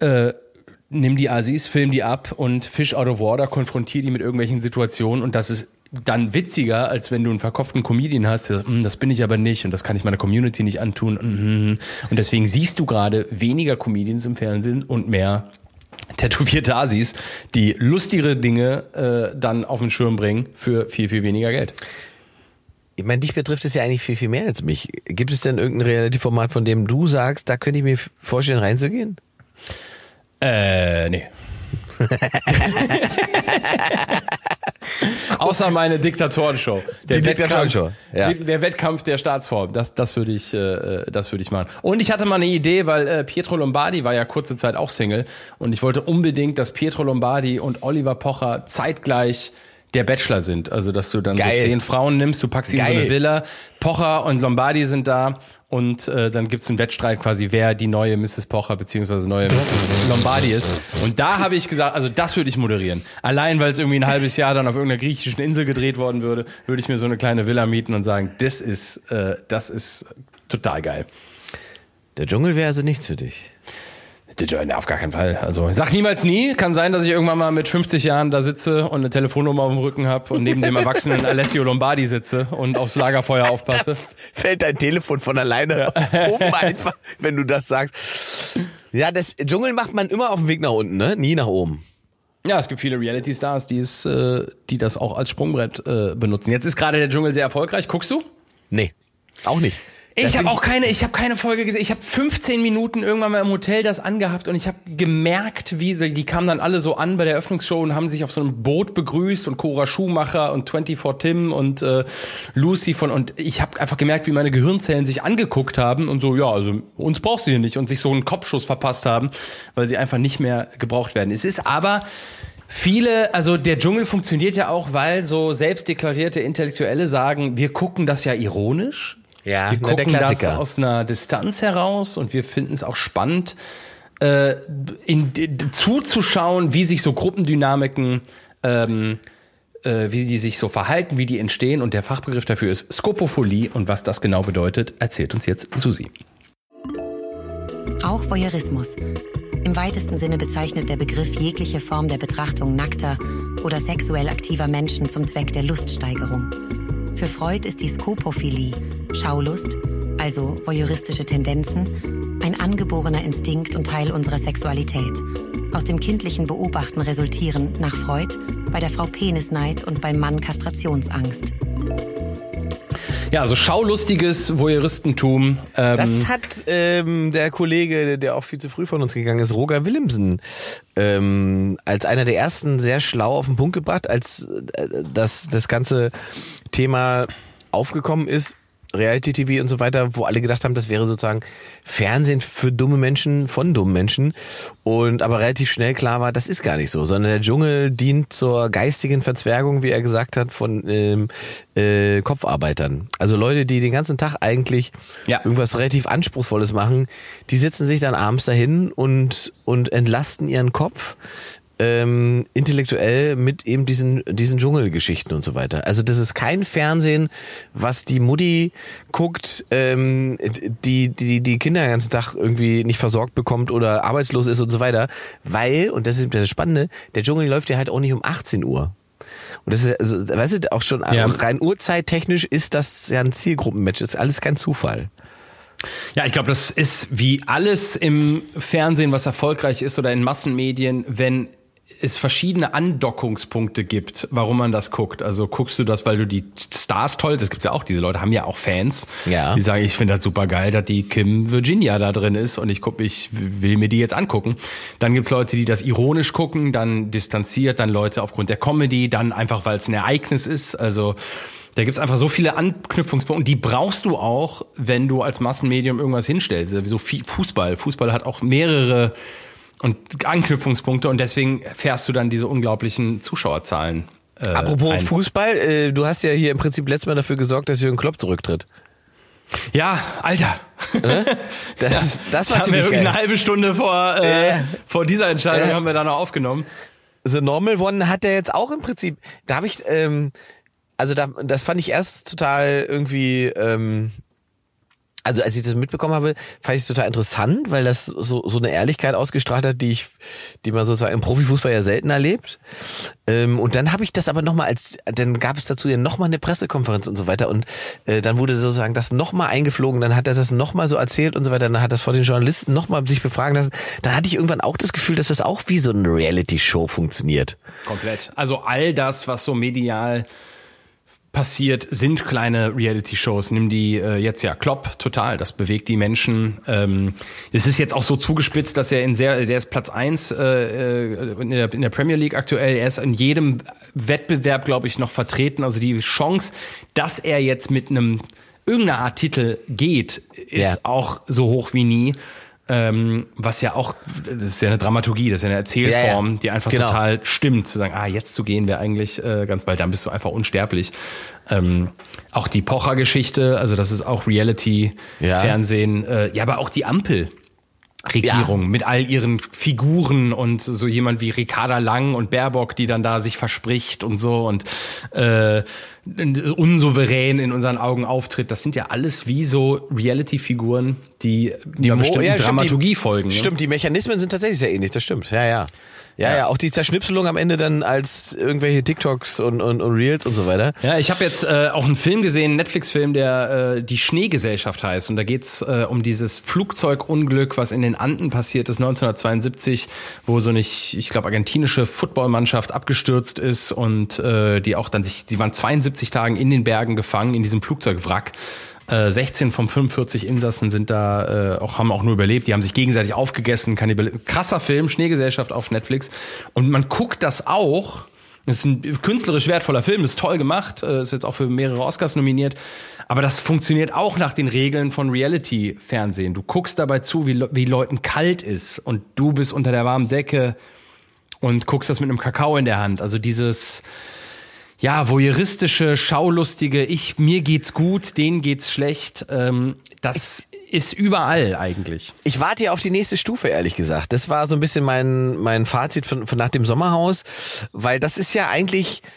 Speaker 1: nimm die Assis, film die ab und Fish out of water, konfrontier die mit irgendwelchen Situationen und das ist dann witziger, als wenn du einen verkopften Comedian hast, der sagt, das bin ich aber nicht und das kann ich meiner Community nicht antun. Und deswegen siehst du gerade weniger Comedians im Fernsehen und mehr tätowierte Asis, die lustigere Dinge dann auf den Schirm bringen für viel, viel weniger Geld.
Speaker 2: Ich meine, dich betrifft es ja eigentlich viel, viel mehr als mich. Gibt es denn irgendein Reality-Format, von dem du sagst, da könnte ich mir vorstellen, reinzugehen?
Speaker 1: Nee. Außer meine Diktatorenshow. Der Wettkampf der Staatsform. Das würde ich machen. Und ich hatte mal eine Idee, weil Pietro Lombardi war ja kurze Zeit auch Single und ich wollte unbedingt, dass Pietro Lombardi und Oliver Pocher zeitgleich der Bachelor sind. Also, dass du dann so 10 Frauen nimmst, du packst sie in so eine Villa, Pocher und Lombardi sind da und dann gibt's einen Wettstreit quasi, wer die neue Mrs. Pocher beziehungsweise neue Mrs. Lombardi ist. Und da habe ich gesagt, also das würde ich moderieren. Allein, weil es irgendwie ein halbes Jahr dann auf irgendeiner griechischen Insel gedreht worden würde ich mir so eine kleine Villa mieten und sagen, das ist total geil.
Speaker 2: Der Dschungel wäre also nichts für dich.
Speaker 1: Auf gar keinen Fall. Also sag niemals nie. Kann sein, dass ich irgendwann mal mit 50 Jahren da sitze und eine Telefonnummer auf dem Rücken habe und neben dem erwachsenen Alessio Lombardi sitze und aufs Lagerfeuer aufpasse.
Speaker 2: Da fällt dein Telefon von alleine um einfach, wenn du das sagst. Ja, das Dschungel macht man immer auf dem Weg nach unten, ne? Nie nach oben.
Speaker 1: Ja, es gibt viele Reality-Stars, die das auch als Sprungbrett benutzen. Jetzt ist gerade der Dschungel sehr erfolgreich. Guckst du?
Speaker 2: Nee, auch nicht.
Speaker 1: Ich habe keine Folge gesehen. Ich habe 15 Minuten irgendwann mal im Hotel das angehabt und ich habe gemerkt, die kamen dann alle so an bei der Eröffnungsshow und haben sich auf so einem Boot begrüßt und Cora Schumacher und 24 Tim und Lucy und ich habe einfach gemerkt, wie meine Gehirnzellen sich angeguckt haben und so, ja, also uns brauchst du hier nicht und sich so einen Kopfschuss verpasst haben, weil sie einfach nicht mehr gebraucht werden. Es ist aber also der Dschungel funktioniert ja auch, weil so selbstdeklarierte Intellektuelle sagen, wir gucken das ja ironisch.
Speaker 2: Ja,
Speaker 1: wir gucken das aus einer Distanz heraus und wir finden es auch spannend, zuzuschauen, wie sich so Gruppendynamiken, wie die sich so verhalten, wie die entstehen. Und der Fachbegriff dafür ist Skopophilie. Und was das genau bedeutet, erzählt uns jetzt Susi.
Speaker 3: Auch Voyeurismus. Im weitesten Sinne bezeichnet der Begriff jegliche Form der Betrachtung nackter oder sexuell aktiver Menschen zum Zweck der Luststeigerung. Für Freud ist die Skopophilie, Schaulust, also voyeuristische Tendenzen, ein angeborener Instinkt und Teil unserer Sexualität. Aus dem kindlichen Beobachten resultieren, nach Freud, bei der Frau Penisneid und beim Mann Kastrationsangst.
Speaker 1: Ja, also schaulustiges Voyeuristentum.
Speaker 2: Das hat der Kollege, der auch viel zu früh von uns gegangen ist, Roger Willemsen, als einer der ersten sehr schlau auf den Punkt gebracht, als das ganze Thema aufgekommen ist, Reality-TV und so weiter, wo alle gedacht haben, das wäre sozusagen Fernsehen für dumme Menschen von dummen Menschen, und aber relativ schnell klar war, das ist gar nicht so, sondern der Dschungel dient zur geistigen Verzwergung, wie er gesagt hat, von Kopfarbeitern. Also Leute, die den ganzen Tag eigentlich irgendwas relativ Anspruchsvolles machen, die sitzen sich dann abends dahin und entlasten ihren Kopf intellektuell mit eben diesen Dschungelgeschichten und so weiter. Also das ist kein Fernsehen, was die Mutti guckt, die Kinder den ganzen Tag irgendwie nicht versorgt bekommt oder arbeitslos ist und so weiter, weil, und das ist das Spannende, der Dschungel läuft ja halt auch nicht um 18 Uhr. Und das ist, also, weißt du, auch schon rein uhrzeittechnisch ist das ja ein Zielgruppenmatch, ist alles kein Zufall.
Speaker 1: Ja, ich glaube, das ist wie alles im Fernsehen, was erfolgreich ist oder in Massenmedien, wenn es verschiedene Andockungspunkte gibt, warum man das guckt. Also guckst du das, weil du die Stars toll, das gibt's ja auch, diese Leute haben ja auch Fans, die sagen, ich finde das super geil, dass die Kim Virginia da drin ist und ich will mir die jetzt angucken. Dann gibt's Leute, die das ironisch gucken, dann distanziert, dann Leute aufgrund der Comedy, dann einfach, weil es ein Ereignis ist. Also da gibt's einfach so viele Anknüpfungspunkte, die brauchst du auch, wenn du als Massenmedium irgendwas hinstellst. So viel Fußball hat auch mehrere und Anknüpfungspunkte, und deswegen fährst du dann diese unglaublichen Zuschauerzahlen.
Speaker 2: Apropos Fußball, du hast ja hier im Prinzip letztes Mal dafür gesorgt, dass Jürgen Klopp zurücktritt.
Speaker 1: Ja, Alter.
Speaker 2: Das war ziemlich geil.
Speaker 1: Eine halbe Stunde vor dieser Entscheidung haben wir da noch aufgenommen.
Speaker 2: The Normal One hat der jetzt auch im Prinzip, da habe ich, das fand ich erst total irgendwie, also als ich das mitbekommen habe, fand ich es total interessant, weil das so eine Ehrlichkeit ausgestrahlt hat, die man sozusagen im Profifußball ja selten erlebt. Und dann habe ich das aber nochmal dann gab es dazu ja nochmal eine Pressekonferenz und so weiter, und dann wurde sozusagen das nochmal eingeflogen, dann hat er das nochmal so erzählt und so weiter, dann hat das vor den Journalisten nochmal sich befragen lassen. Dann hatte ich irgendwann auch das Gefühl, dass das auch wie so eine Reality-Show funktioniert.
Speaker 1: Komplett. Also all das, was so medial passiert, sind kleine Reality-Shows. Nimm die jetzt Klopp, total. Das bewegt die Menschen. Es ist jetzt auch so zugespitzt, dass der ist Platz 1 in der Premier League aktuell. Er ist in jedem Wettbewerb, glaube ich, noch vertreten. Also die Chance, dass er jetzt mit irgendeiner Art Titel geht, ist auch so hoch wie nie. Was ja auch, das ist ja eine Dramaturgie, das ist ja eine Erzählform, die einfach total stimmt, zu sagen, jetzt zu gehen wäre eigentlich ganz bald, dann bist du einfach unsterblich. Auch die Pocher-Geschichte, also das ist auch Reality-Fernsehen, aber auch die Ampel-Regierung mit all ihren Figuren und so jemand wie Ricarda Lang und Baerbock, die dann da sich verspricht und so und unsouverän in unseren Augen auftritt. Das sind ja alles wie so Reality-Figuren, die einer bestimmten Dramaturgie folgen. Ne?
Speaker 2: Stimmt, die Mechanismen sind tatsächlich sehr ähnlich, das stimmt. Ja, auch die Zerschnipselung am Ende dann als irgendwelche TikToks und Reels und so weiter.
Speaker 1: Ja, ich habe jetzt auch einen Film gesehen, einen Netflix-Film, der die Schneegesellschaft heißt. Und da geht's um dieses Flugzeugunglück, was in den Anden passiert ist, 1972, wo so eine, ich glaube, argentinische Footballmannschaft abgestürzt ist und die waren 72 Tagen in den Bergen gefangen, in diesem Flugzeugwrack. 16 von 45 Insassen sind da haben auch nur überlebt. Die haben sich gegenseitig aufgegessen. Krasser Film, Schneegesellschaft auf Netflix. Und man guckt das auch. Das ist ein künstlerisch wertvoller Film, ist toll gemacht, ist jetzt auch für mehrere Oscars nominiert. Aber das funktioniert auch nach den Regeln von Reality-Fernsehen. Du guckst dabei zu, wie Leuten kalt ist. Und du bist unter der warmen Decke und guckst das mit einem Kakao in der Hand. Also dieses voyeuristische, schaulustige, mir geht's gut, denen geht's schlecht, das ist überall eigentlich.
Speaker 2: Ich warte ja auf die nächste Stufe, ehrlich gesagt. Das war so ein bisschen mein Fazit von nach dem Sommerhaus, weil das ist ja eigentlich,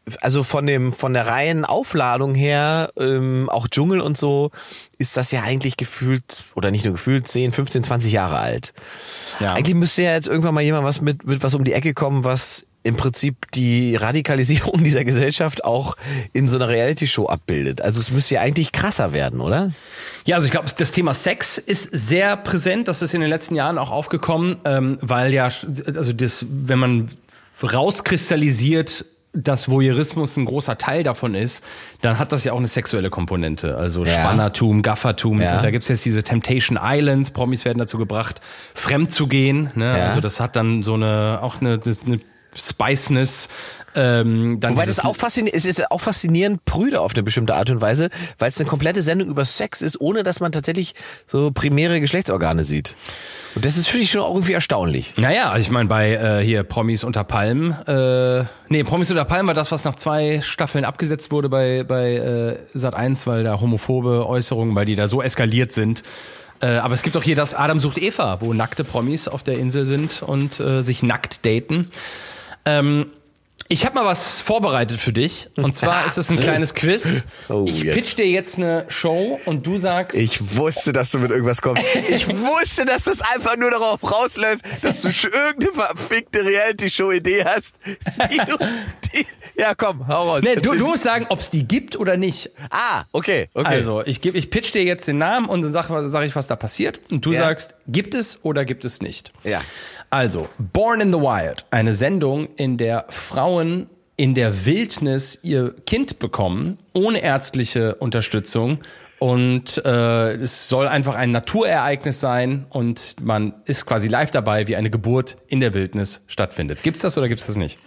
Speaker 2: also von der reinen Aufladung her, auch Dschungel und so, ist das ja eigentlich gefühlt, oder nicht nur gefühlt, 10, 15, 20 Jahre alt. Ja. Eigentlich müsste ja jetzt irgendwann mal jemand mit was um die Ecke kommen, was im Prinzip die Radikalisierung dieser Gesellschaft auch in so einer Reality-Show abbildet. Also es müsste ja eigentlich krasser werden, oder?
Speaker 1: Ja, also ich glaube, das Thema Sex ist sehr präsent. Das ist in den letzten Jahren auch aufgekommen, weil ja, also wenn man rauskristallisiert, dass Voyeurismus ein großer Teil davon ist, dann hat das ja auch eine sexuelle Komponente. Also Spannertum, Gaffertum. Ja. Da gibt's jetzt diese Temptation Islands, Promis werden dazu gebracht, fremd zu gehen. Ne? Ja. Also das hat dann so eine Spiceness. Wobei das auch faszinierend, es ist auch faszinierend prüde auf eine bestimmte Art und Weise, weil es eine komplette Sendung über Sex ist, ohne dass man tatsächlich so primäre Geschlechtsorgane sieht. Und das ist für dich schon auch irgendwie erstaunlich. Naja, ich meine bei hier Promis unter Palmen, Promis unter Palmen war das, was nach 2 Staffeln abgesetzt wurde bei Sat.1, weil da homophobe Äußerungen, weil die da so eskaliert sind. Aber es gibt auch hier das Adam sucht Eva, wo nackte Promis auf der Insel sind und sich nackt daten. Ich habe mal was vorbereitet für dich. Und zwar ist es ein kleines Quiz. Ich pitch dir jetzt eine Show und du sagst...
Speaker 2: Ich wusste, dass du mit irgendwas kommst. Ich wusste, dass das einfach nur darauf rausläuft, dass du irgendeine verfickte Reality-Show-Idee hast. Ja, komm, hau raus.
Speaker 1: Nee, du musst sagen, ob es die gibt oder nicht.
Speaker 2: Ah, okay.
Speaker 1: Also, ich pitch dir jetzt den Namen und dann sag ich, was da passiert. Und du sagst, gibt es oder gibt es nicht?
Speaker 2: Ja.
Speaker 1: Also, Born in the Wild, eine Sendung, in der Frauen in der Wildnis ihr Kind bekommen, ohne ärztliche Unterstützung. Und es soll einfach ein Naturereignis sein und man ist quasi live dabei, wie eine Geburt in der Wildnis stattfindet. Gibt's das oder gibt's das nicht?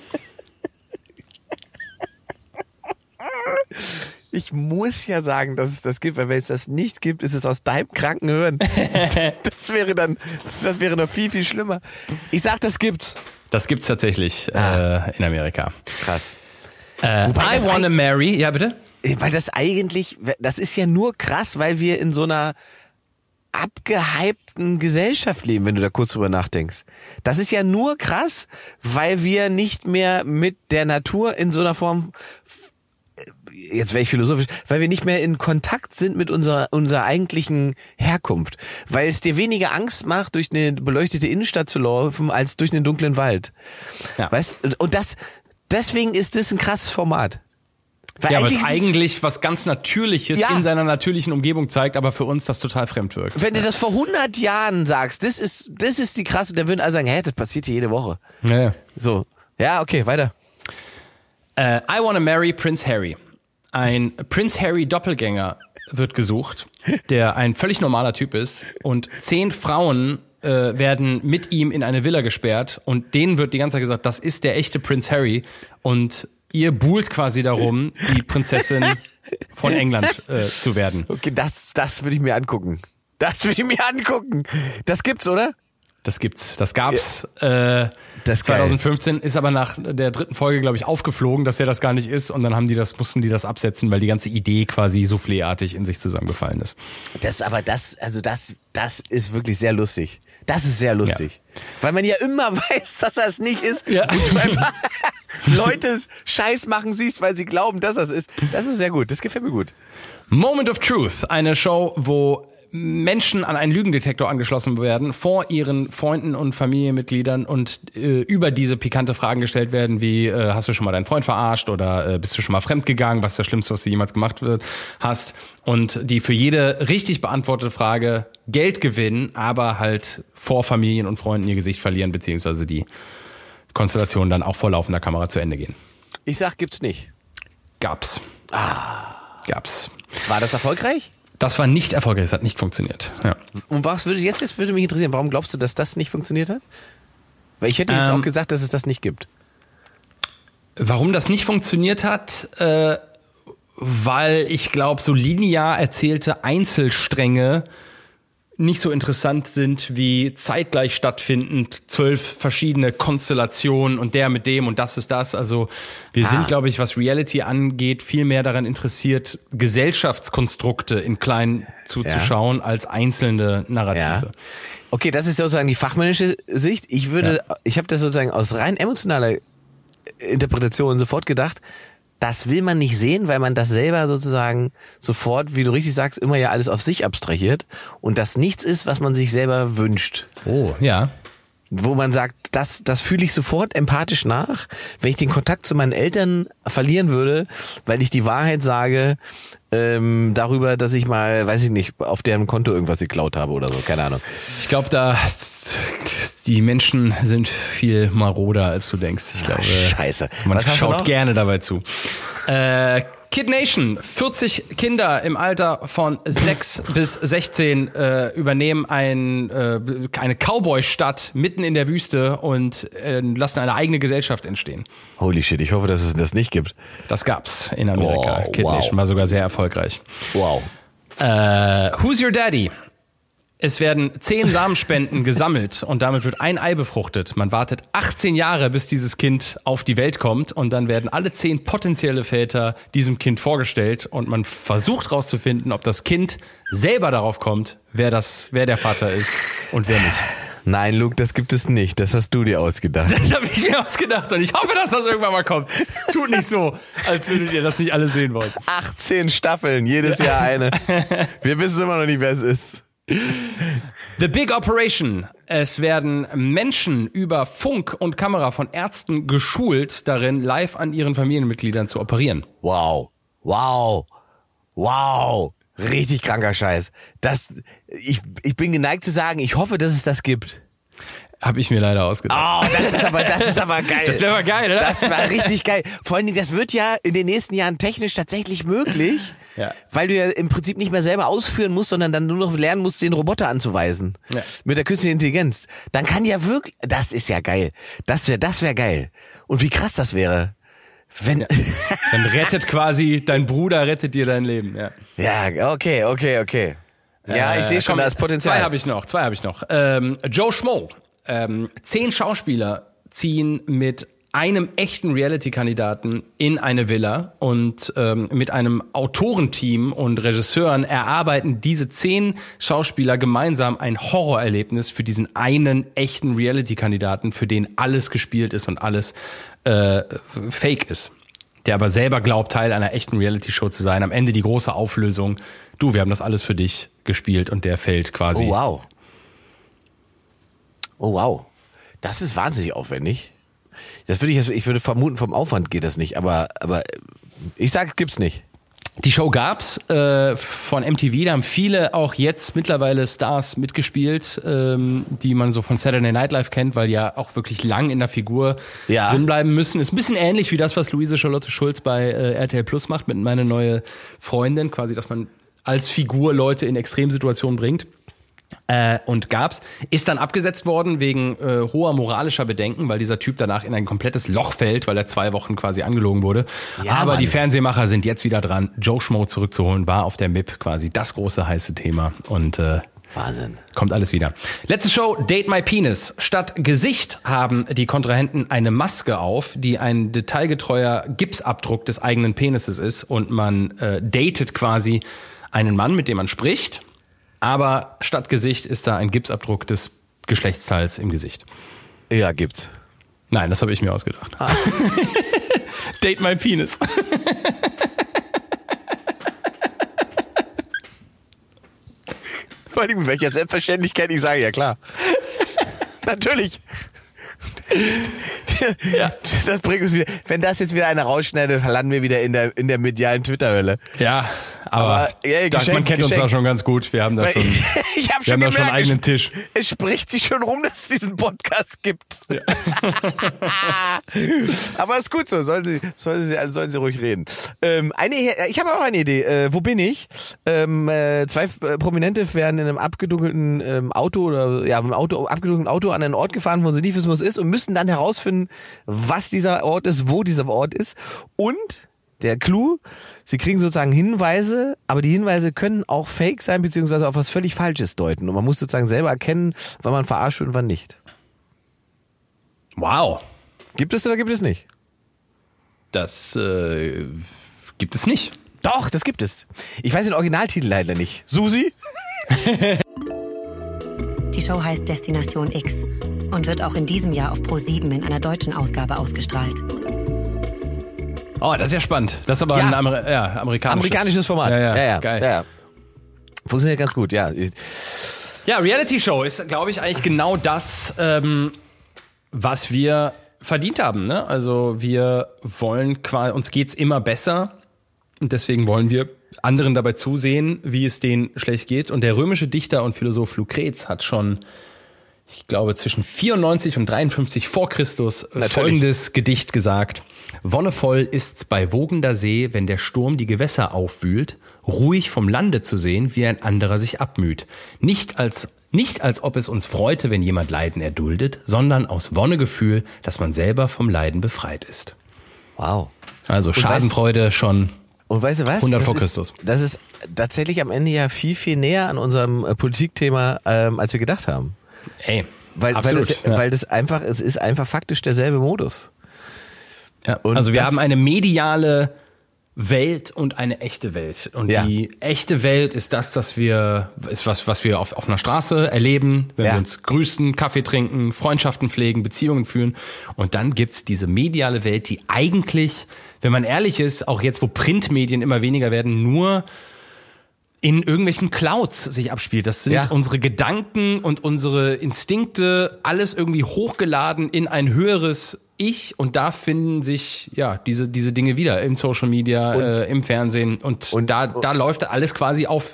Speaker 2: Ich muss ja sagen, dass es das gibt, weil wenn es das nicht gibt, ist es aus deinem kranken Hirn. Das wäre noch viel, viel schlimmer. Ich sag, das gibt's.
Speaker 1: Das gibt's tatsächlich in Amerika.
Speaker 2: Krass.
Speaker 1: I Wanna Marry, ja bitte?
Speaker 2: Weil das ist ja nur krass, weil wir in so einer abgehypten Gesellschaft leben, wenn du da kurz drüber nachdenkst. Das ist ja nur krass, weil wir nicht mehr mit der Natur in so einer Form, jetzt wäre ich philosophisch, weil wir nicht mehr in Kontakt sind mit unserer eigentlichen Herkunft. Weil es dir weniger Angst macht, durch eine beleuchtete Innenstadt zu laufen, als durch einen dunklen Wald. Ja. Weißt? Und deswegen ist das ein krasses Format.
Speaker 1: Weil aber es eigentlich was ganz Natürliches in seiner natürlichen Umgebung zeigt, aber für uns das total fremd wirkt.
Speaker 2: Wenn du das vor 100 Jahren sagst, das ist die krasse, dann würden alle sagen, das passiert hier jede Woche.
Speaker 1: Ja.
Speaker 2: So. Ja, okay, weiter.
Speaker 1: I Wanna Marry Prince Harry. Ein Prince Harry Doppelgänger wird gesucht, der ein völlig normaler Typ ist und 10 Frauen werden mit ihm in eine Villa gesperrt und denen wird die ganze Zeit gesagt, das ist der echte Prince Harry und ihr buhlt quasi darum, die Prinzessin von England zu werden.
Speaker 2: Okay, das würde ich mir angucken. Das gibt's, oder?
Speaker 1: Das gibt's. Das gab's 2015, geil. Ist aber nach der 3. Folge, glaube ich, aufgeflogen, dass er das gar nicht ist. Und dann mussten die das absetzen, weil die ganze Idee quasi soufflé-artig in sich zusammengefallen ist.
Speaker 2: Das ist wirklich sehr lustig. Das ist sehr lustig. Ja. Weil man ja immer weiß, dass er es nicht ist. Ja. Und du einfach Leute Scheiß machen siehst, weil sie glauben, dass er es ist. Das ist sehr gut. Das gefällt mir gut.
Speaker 1: Moment of Truth. Eine Show, wo Menschen an einen Lügendetektor angeschlossen werden, vor ihren Freunden und Familienmitgliedern und über diese pikante Fragen gestellt werden, wie hast du schon mal deinen Freund verarscht oder bist du schon mal fremdgegangen, was ist das Schlimmste, was du jemals gemacht hast, und die für jede richtig beantwortete Frage Geld gewinnen, aber halt vor Familien und Freunden ihr Gesicht verlieren, beziehungsweise die Konstellation dann auch vor laufender Kamera zu Ende gehen.
Speaker 2: Ich sag, gibt's nicht.
Speaker 1: Gab's. Gab's.
Speaker 2: War das erfolgreich?
Speaker 1: Das war nicht erfolgreich, das hat nicht funktioniert. Ja.
Speaker 2: Und was würde mich interessieren, warum glaubst du, dass das nicht funktioniert hat? Weil ich hätte jetzt auch gesagt, dass es das nicht gibt.
Speaker 1: Warum das nicht funktioniert hat, weil ich glaube, so linear erzählte Einzelstränge nicht so interessant sind wie zeitgleich stattfindend 12 verschiedene Konstellationen und der mit dem und das ist das. Also wir sind, glaube ich, was Reality angeht, viel mehr daran interessiert, Gesellschaftskonstrukte in klein zuzuschauen als einzelne Narrative. Ja.
Speaker 2: Okay, das ist sozusagen die fachmännische Sicht. Ich habe das sozusagen aus rein emotionaler Interpretation sofort gedacht, das will man nicht sehen, weil man das selber sozusagen sofort, wie du richtig sagst, immer ja alles auf sich abstrahiert und das nichts ist, was man sich selber wünscht.
Speaker 1: Oh, ja.
Speaker 2: Wo man sagt, das fühle ich sofort empathisch nach, wenn ich den Kontakt zu meinen Eltern verlieren würde, weil ich die Wahrheit sage darüber, dass ich mal, weiß ich nicht, auf deren Konto irgendwas geklaut habe oder so, keine Ahnung.
Speaker 1: Ich glaube, die Menschen sind viel maroder, als du denkst. Ich glaube,
Speaker 2: Scheiße.
Speaker 1: Man schaut gerne dabei zu. Kid Nation, 40 Kinder im Alter von 6 bis 16 übernehmen eine Cowboy-Stadt mitten in der Wüste und lassen eine eigene Gesellschaft entstehen.
Speaker 2: Holy shit, ich hoffe, dass es das nicht gibt.
Speaker 1: Das gab's in Amerika. Kid Nation war sogar sehr erfolgreich.
Speaker 2: Wow.
Speaker 1: Who's Your Daddy? Es werden 10 Samenspenden gesammelt und damit wird ein Ei befruchtet. Man wartet 18 Jahre, bis dieses Kind auf die Welt kommt und dann werden alle 10 potenzielle Väter diesem Kind vorgestellt und man versucht rauszufinden, ob das Kind selber darauf kommt, wer der Vater ist und wer nicht.
Speaker 2: Nein, Luke, das gibt es nicht. Das hast du dir ausgedacht.
Speaker 1: Das habe ich mir ausgedacht und ich hoffe, dass das irgendwann mal kommt. Tut nicht so, als würdet ihr das nicht alle sehen wollen.
Speaker 2: 18 Staffeln, jedes Jahr eine. Wir wissen immer noch nicht, wer es ist.
Speaker 1: The Big Operation. Es werden Menschen über Funk und Kamera von Ärzten geschult, darin live an ihren Familienmitgliedern zu operieren.
Speaker 2: Wow. Richtig kranker Scheiß. Ich bin geneigt zu sagen, ich hoffe, dass es das gibt.
Speaker 1: Hab ich mir leider ausgedacht.
Speaker 2: Oh, das ist aber geil.
Speaker 1: Das wäre mal geil, oder?
Speaker 2: Das war richtig geil. Vor allen Dingen, das wird ja in den nächsten Jahren technisch tatsächlich möglich,
Speaker 1: ja.
Speaker 2: Weil du ja im Prinzip nicht mehr selber ausführen musst, sondern dann nur noch lernen musst, den Roboter anzuweisen. Ja. Mit der künstlichen Intelligenz. Dann kann ja wirklich, das ist ja geil. Das wäre geil. Und wie krass das wäre. Wenn
Speaker 1: Dann rettet quasi, dein Bruder rettet dir dein Leben.
Speaker 2: Ja, okay. Ja, ich sehe schon, da ist Potenzial.
Speaker 1: Zwei habe ich noch. Joe Schmo. 10 Schauspieler ziehen mit einem echten Reality-Kandidaten in eine Villa und mit einem Autorenteam und Regisseuren erarbeiten diese 10 Schauspieler gemeinsam ein Horrorerlebnis für diesen einen echten Reality-Kandidaten, für den alles gespielt ist und alles fake ist. Der aber selber glaubt, Teil einer echten Reality-Show zu sein. Am Ende die große Auflösung. Du, wir haben das alles für dich gespielt und der fällt quasi.
Speaker 2: Oh wow. Das ist wahnsinnig aufwendig. Ich würde vermuten, vom Aufwand geht das nicht, aber ich sage, gibt's nicht.
Speaker 1: Die Show gab's von MTV, da haben viele auch jetzt mittlerweile Stars mitgespielt, die man so von Saturday Night Live kennt, weil die ja auch wirklich lang in der Figur drin bleiben müssen. Ist ein bisschen ähnlich wie das, was Luise Charlotte Schulz bei RTL Plus macht mit Meine neue Freundin, quasi, dass man als Figur Leute in Extremsituationen bringt. Und gab's, ist dann abgesetzt worden wegen hoher moralischer Bedenken, weil dieser Typ danach in ein komplettes Loch fällt, weil er 2 Wochen quasi angelogen wurde. Ja, aber Mann. Die Fernsehmacher sind jetzt wieder dran, Joe Schmo zurückzuholen, war auf der MIP quasi das große heiße Thema und
Speaker 2: Wahnsinn.
Speaker 1: Kommt alles wieder. Letzte Show, Date My Penis. Statt Gesicht haben die Kontrahenten eine Maske auf, die ein detailgetreuer Gipsabdruck des eigenen Penises ist und man datet quasi einen Mann, mit dem man spricht. Aber statt Gesicht ist da ein Gipsabdruck des Geschlechtsteils im Gesicht.
Speaker 2: Ja, gibt's.
Speaker 1: Nein, das habe ich mir ausgedacht. Date My Penis.
Speaker 2: Vor allem mit welcher Selbstverständlichkeit ich sage, ja klar. Natürlich. Ja. Das bringt uns wieder. Wenn das jetzt wieder einer rausschneidet, landen wir wieder in der medialen Twitter-Hölle.
Speaker 1: Ja, aber man kennt uns da schon ganz gut. Wir haben da schon, wir haben da schon einen eigenen Tisch.
Speaker 2: Es spricht sich schon rum, dass es diesen Podcast gibt. Ja. Aber ist gut so. Sollen sie ruhig reden. Ich habe auch eine Idee. Wo bin ich? 2 Prominente werden in einem abgedunkelten Auto abgedunkelten Auto an einen Ort gefahren, wo sie nicht wissen, wo es ist und müssen dann herausfinden, was dieser Ort ist, wo dieser Ort ist. Und der Clou, sie kriegen sozusagen Hinweise, aber die Hinweise können auch fake sein, beziehungsweise auf was völlig Falsches deuten. Und man muss sozusagen selber erkennen, wann man verarscht und wann nicht.
Speaker 1: Wow.
Speaker 2: Gibt es oder gibt es nicht?
Speaker 1: Das gibt es nicht.
Speaker 2: Doch, das gibt es. Ich weiß den Originaltitel leider nicht. Susi?
Speaker 3: Die Show heißt Destination X und wird auch in diesem Jahr auf Pro7 in einer deutschen Ausgabe ausgestrahlt.
Speaker 1: Oh, das ist ja spannend. Das ist aber ein
Speaker 2: amerikanisches Format.
Speaker 1: Ja. Geil.
Speaker 2: Ja. Funktioniert ganz gut, ja.
Speaker 1: Ja, Reality-Show ist, glaube ich, eigentlich genau das, was wir verdient haben. Ne? Also wir wollen quasi, uns geht's immer besser und deswegen wollen wir anderen dabei zusehen, wie es denen schlecht geht. Und der römische Dichter und Philosoph Lucrez hat schon, ich glaube, zwischen 94 und 53 vor Christus folgendes Gedicht gesagt. Wonnevoll ist's bei wogender See, wenn der Sturm die Gewässer aufwühlt, ruhig vom Lande zu sehen, wie ein anderer sich abmüht. Nicht als ob es uns freute, wenn jemand Leiden erduldet, sondern aus Wonnegefühl, dass man selber vom Leiden befreit ist.
Speaker 2: Wow.
Speaker 1: Also Schadenfreude schon
Speaker 2: und weißt du was?
Speaker 1: 100 vor Christus.
Speaker 2: Das ist tatsächlich am Ende ja viel, viel näher an unserem Politikthema, als wir gedacht haben.
Speaker 1: Ey,
Speaker 2: weil das einfach, es ist einfach faktisch derselbe Modus.
Speaker 1: Ja, und also wir haben eine mediale Welt und eine echte Welt. Und die echte Welt ist das, was wir auf einer Straße erleben, wenn wir uns grüßen, Kaffee trinken, Freundschaften pflegen, Beziehungen führen. Und dann gibt's diese mediale Welt, die eigentlich, wenn man ehrlich ist, auch jetzt, wo Printmedien immer weniger werden, nur in irgendwelchen Clouds sich abspielt. Das sind unsere Gedanken und unsere Instinkte, alles irgendwie hochgeladen in ein höheres Ich, und da finden sich diese Dinge wieder im Social Media, im Fernsehen, und da läuft alles quasi auf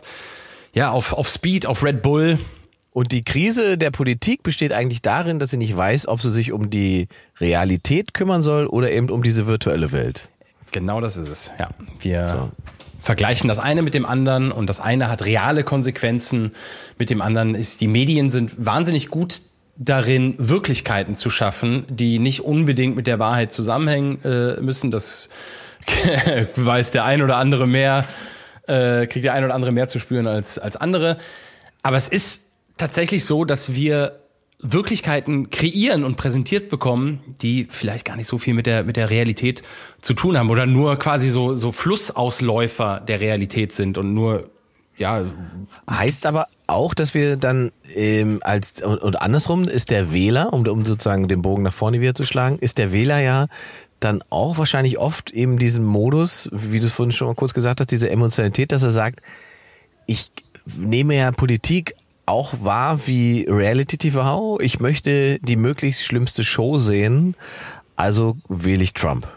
Speaker 1: Speed, auf Red Bull.
Speaker 2: Und die Krise der Politik besteht eigentlich darin, dass sie nicht weiß, ob sie sich um die Realität kümmern soll oder eben um diese virtuelle Welt.
Speaker 1: Genau das ist es. Ja, wir vergleichen das eine mit dem anderen, und das eine hat reale Konsequenzen mit dem anderen. Die Medien sind wahnsinnig gut darin, Wirklichkeiten zu schaffen, die nicht unbedingt mit der Wahrheit zusammenhängen müssen. Das weiß der ein oder andere mehr, kriegt der ein oder andere mehr zu spüren als andere. Aber es ist tatsächlich so, dass wir Wirklichkeiten kreieren und präsentiert bekommen, die vielleicht gar nicht so viel mit der Realität zu tun haben oder nur quasi so Flussausläufer der Realität sind und nur
Speaker 2: heißt aber auch, dass wir dann und andersrum ist der Wähler, um sozusagen den Bogen nach vorne wieder zu schlagen, ist der Wähler ja dann auch wahrscheinlich oft eben diesen Modus, wie du es vorhin schon mal kurz gesagt hast, diese Emotionalität, dass er sagt, ich nehme ja Politik auch wahr wie Reality TV, ich möchte die möglichst schlimmste Show sehen, also wähle ich Trump.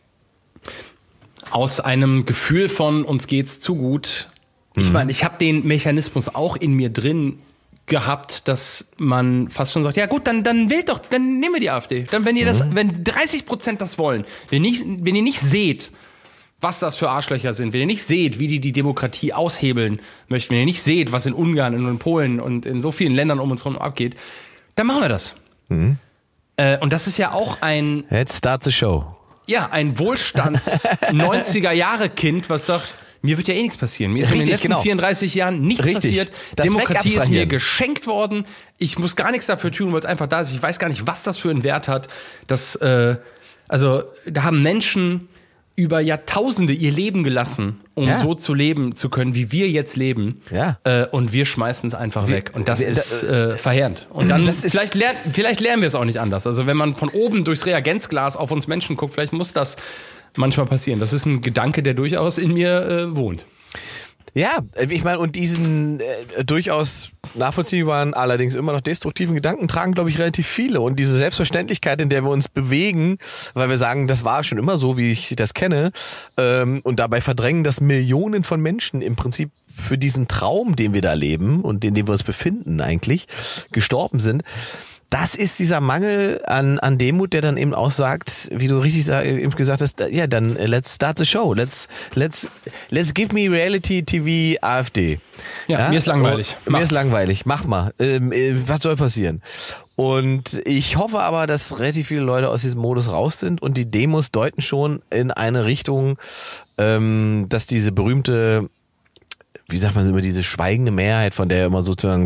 Speaker 1: Aus einem Gefühl von uns geht's zu gut. Ich meine, ich habe den Mechanismus auch in mir drin gehabt, dass man fast schon sagt, ja gut, dann wählt doch, dann nehmen wir die AfD. Dann, wenn 30% das wollen, wenn ihr nicht seht, was das für Arschlöcher sind, wenn ihr nicht seht, wie die Demokratie aushebeln möchten, wenn ihr nicht seht, was in Ungarn und in Polen und in so vielen Ländern um uns herum abgeht, dann machen wir das. Und das ist ja auch
Speaker 2: Let's start the show.
Speaker 1: Ja, ein Wohlstands-90er-Jahre-Kind, was sagt, mir wird ja eh nichts passieren. Mir ist in den letzten 34 Jahren nichts passiert. Demokratie ist mir geschenkt worden. Ich muss gar nichts dafür tun, weil es einfach da ist. Ich weiß gar nicht, was das für einen Wert hat. Da haben Menschen über Jahrtausende ihr Leben gelassen, um so zu leben zu können, wie wir jetzt leben. Ja. Und wir schmeißen es einfach weg. Und das ist verheerend. Und dann vielleicht lernen wir es auch nicht anders. Also wenn man von oben durchs Reagenzglas auf uns Menschen guckt, vielleicht muss das manchmal passieren. Das ist ein Gedanke, der durchaus in mir wohnt.
Speaker 2: Ja, ich meine, und diesen durchaus nachvollziehbaren, allerdings immer noch destruktiven Gedanken tragen, glaube ich, relativ viele. Und diese Selbstverständlichkeit, in der wir uns bewegen, weil wir sagen, das war schon immer so, wie ich das kenne, und dabei verdrängen, dass Millionen von Menschen im Prinzip für diesen Traum, den wir da leben und in dem wir uns befinden eigentlich, gestorben sind. Das ist dieser Mangel an Demut, der dann eben auch sagt, wie du richtig eben gesagt hast, ja, dann let's start the show. Let's give me reality TV AfD.
Speaker 1: Ja, mir ist langweilig.
Speaker 2: Mir ist langweilig. Mach mal. Was soll passieren? Und ich hoffe aber, dass relativ viele Leute aus diesem Modus raus sind, und die Demos deuten schon in eine Richtung, dass diese berühmte, wie sagt man immer, diese schweigende Mehrheit, von der immer sozusagen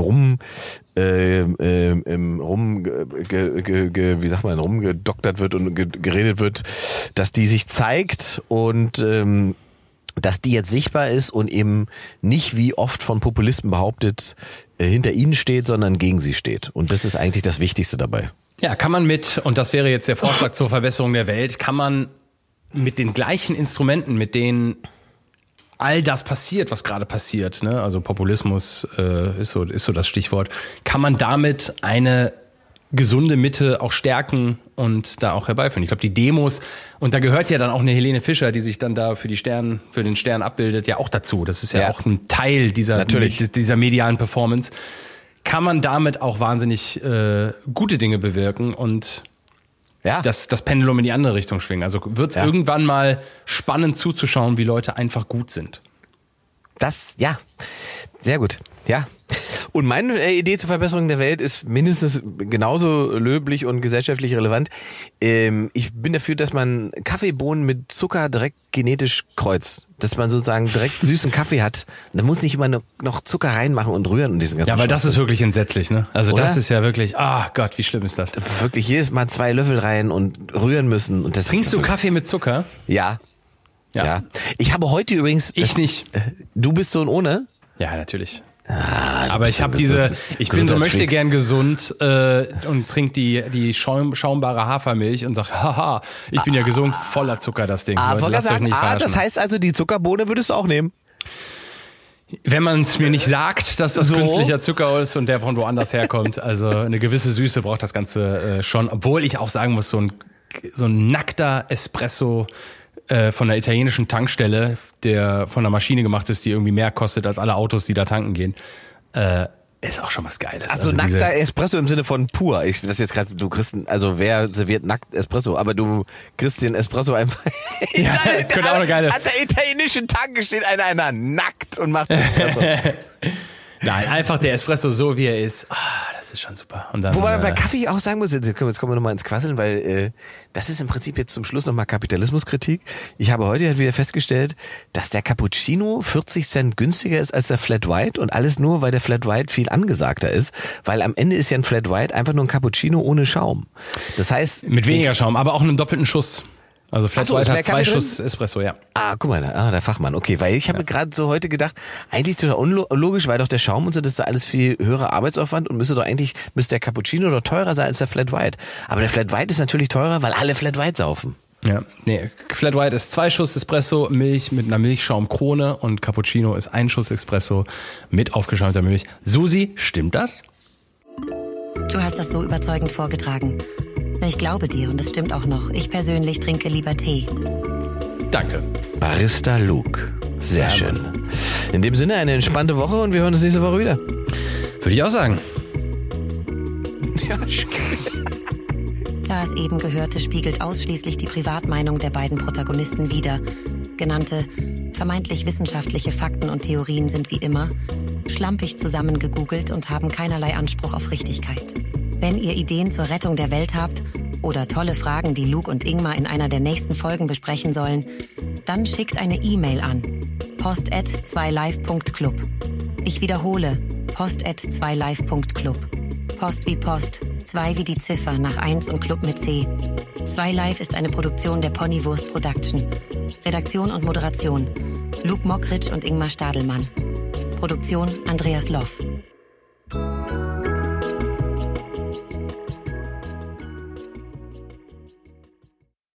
Speaker 2: rumgedoktert wird und geredet wird, dass die sich zeigt und dass die jetzt sichtbar ist und eben nicht, wie oft von Populisten behauptet, hinter ihnen steht, sondern gegen sie steht. Und das ist eigentlich das Wichtigste dabei.
Speaker 1: Ja, kann man und das wäre jetzt der Vorschlag zur Verbesserung der Welt, kann man mit den gleichen Instrumenten, mit denen all das passiert, was gerade passiert, ne? Also Populismus ist so das Stichwort, kann man damit eine gesunde Mitte auch stärken und da auch herbeiführen. Ich glaube, die Demos, und da gehört ja dann auch eine Helene Fischer, die sich dann da für den Stern abbildet, ja auch dazu. Das ist ja auch ein Teil dieser medialen Performance. Kann man damit auch wahnsinnig gute Dinge bewirken und das Pendulum in die andere Richtung schwingen. Also wird es irgendwann mal spannend zuzuschauen, wie Leute einfach gut sind.
Speaker 2: Das, sehr gut, ja. Und meine Idee zur Verbesserung der Welt ist mindestens genauso löblich und gesellschaftlich relevant. Ich bin dafür, dass man Kaffeebohnen mit Zucker direkt genetisch kreuzt. Dass man sozusagen direkt süßen Kaffee hat. Da muss nicht immer noch Zucker reinmachen und rühren und diesen ganzen
Speaker 1: weil das ist wirklich entsetzlich, ne? Also
Speaker 2: Oder?
Speaker 1: Das ist ja wirklich, Gott, wie schlimm ist das?
Speaker 2: Wirklich jedes Mal 2 Löffel rein und rühren müssen. Und das
Speaker 1: Trinkst du Kaffee mit Zucker?
Speaker 2: Ja. Ich habe heute übrigens...
Speaker 1: Ich nicht.
Speaker 2: Du bist so ein Ohne?
Speaker 1: Ja, natürlich. Aber ich habe möchte gern gesund und trink die schaumbare Hafermilch und sag, haha, ich bin ja gesund, voller Zucker das Ding. Leute, lasst euch nicht verarschen.
Speaker 2: Das heißt also, die Zuckerbohne würdest du auch nehmen?
Speaker 1: Wenn man es mir nicht sagt, dass das künstlicher Zucker ist und der von woanders herkommt, also eine gewisse Süße braucht das Ganze schon, obwohl ich auch sagen muss, so ein nackter Espresso von der italienischen Tankstelle, der von der Maschine gemacht ist, die irgendwie mehr kostet als alle Autos, die da tanken gehen, ist auch schon was Geiles.
Speaker 2: Also nackter Espresso im Sinne von pur. Wer serviert nackt Espresso? Aber du kriegst den Espresso einfach.
Speaker 1: Ja, könnte auch eine geile.
Speaker 2: An der italienischen Tanke steht einer nackt und macht Espresso.
Speaker 1: Nein, einfach der Espresso so, wie er ist. Das ist schon super. Und dann,
Speaker 2: wobei man bei Kaffee auch sagen muss, jetzt kommen wir nochmal ins Quasseln, weil das ist im Prinzip jetzt zum Schluss nochmal Kapitalismuskritik. Ich habe heute halt wieder festgestellt, dass der Cappuccino 40 Cent günstiger ist als der Flat White und alles nur, weil der Flat White viel angesagter ist, weil am Ende ist ja ein Flat White einfach nur ein Cappuccino ohne Schaum. Das heißt...
Speaker 1: Mit weniger Schaum, aber auch einem doppelten Schuss. Also Flat White hat 2 Schuss Espresso, ja.
Speaker 2: Guck mal, der Fachmann. Okay, weil ich habe gerade so heute gedacht, eigentlich total unlogisch, weil doch der Schaum und so, das ist da alles viel höherer Arbeitsaufwand und müsste der Cappuccino doch teurer sein als der Flat White. Aber der Flat White ist natürlich teurer, weil alle Flat White saufen.
Speaker 1: Ja, nee, Flat White ist 2 Schuss Espresso, Milch mit einer Milchschaumkrone und Cappuccino ist 1 Schuss Espresso mit aufgeschäumter Milch. Susi, stimmt das?
Speaker 3: Du hast das so überzeugend vorgetragen. Ich glaube dir und es stimmt auch noch. Ich persönlich trinke lieber Tee.
Speaker 1: Danke.
Speaker 2: Barista Luke. Sehr schön. In dem Sinne eine entspannte Woche und wir hören uns nächste Woche wieder.
Speaker 1: Würde ich auch sagen.
Speaker 2: Ja,
Speaker 3: Das eben Gehörte spiegelt ausschließlich die Privatmeinung der beiden Protagonisten wider. Genannte, vermeintlich wissenschaftliche Fakten und Theorien sind wie immer schlampig zusammengegoogelt und haben keinerlei Anspruch auf Richtigkeit. Wenn ihr Ideen zur Rettung der Welt habt oder tolle Fragen, die Luke und Ingmar in einer der nächsten Folgen besprechen sollen, dann schickt eine E-Mail an post@2live.club. Ich wiederhole, post@2live.club. Post wie Post, 2 wie die Ziffer nach 1 und Club mit C. 2Live ist eine Produktion der Ponywurst Production. Redaktion und Moderation Luke Mockridge und Ingmar Stadelmann. Produktion Andreas Loff.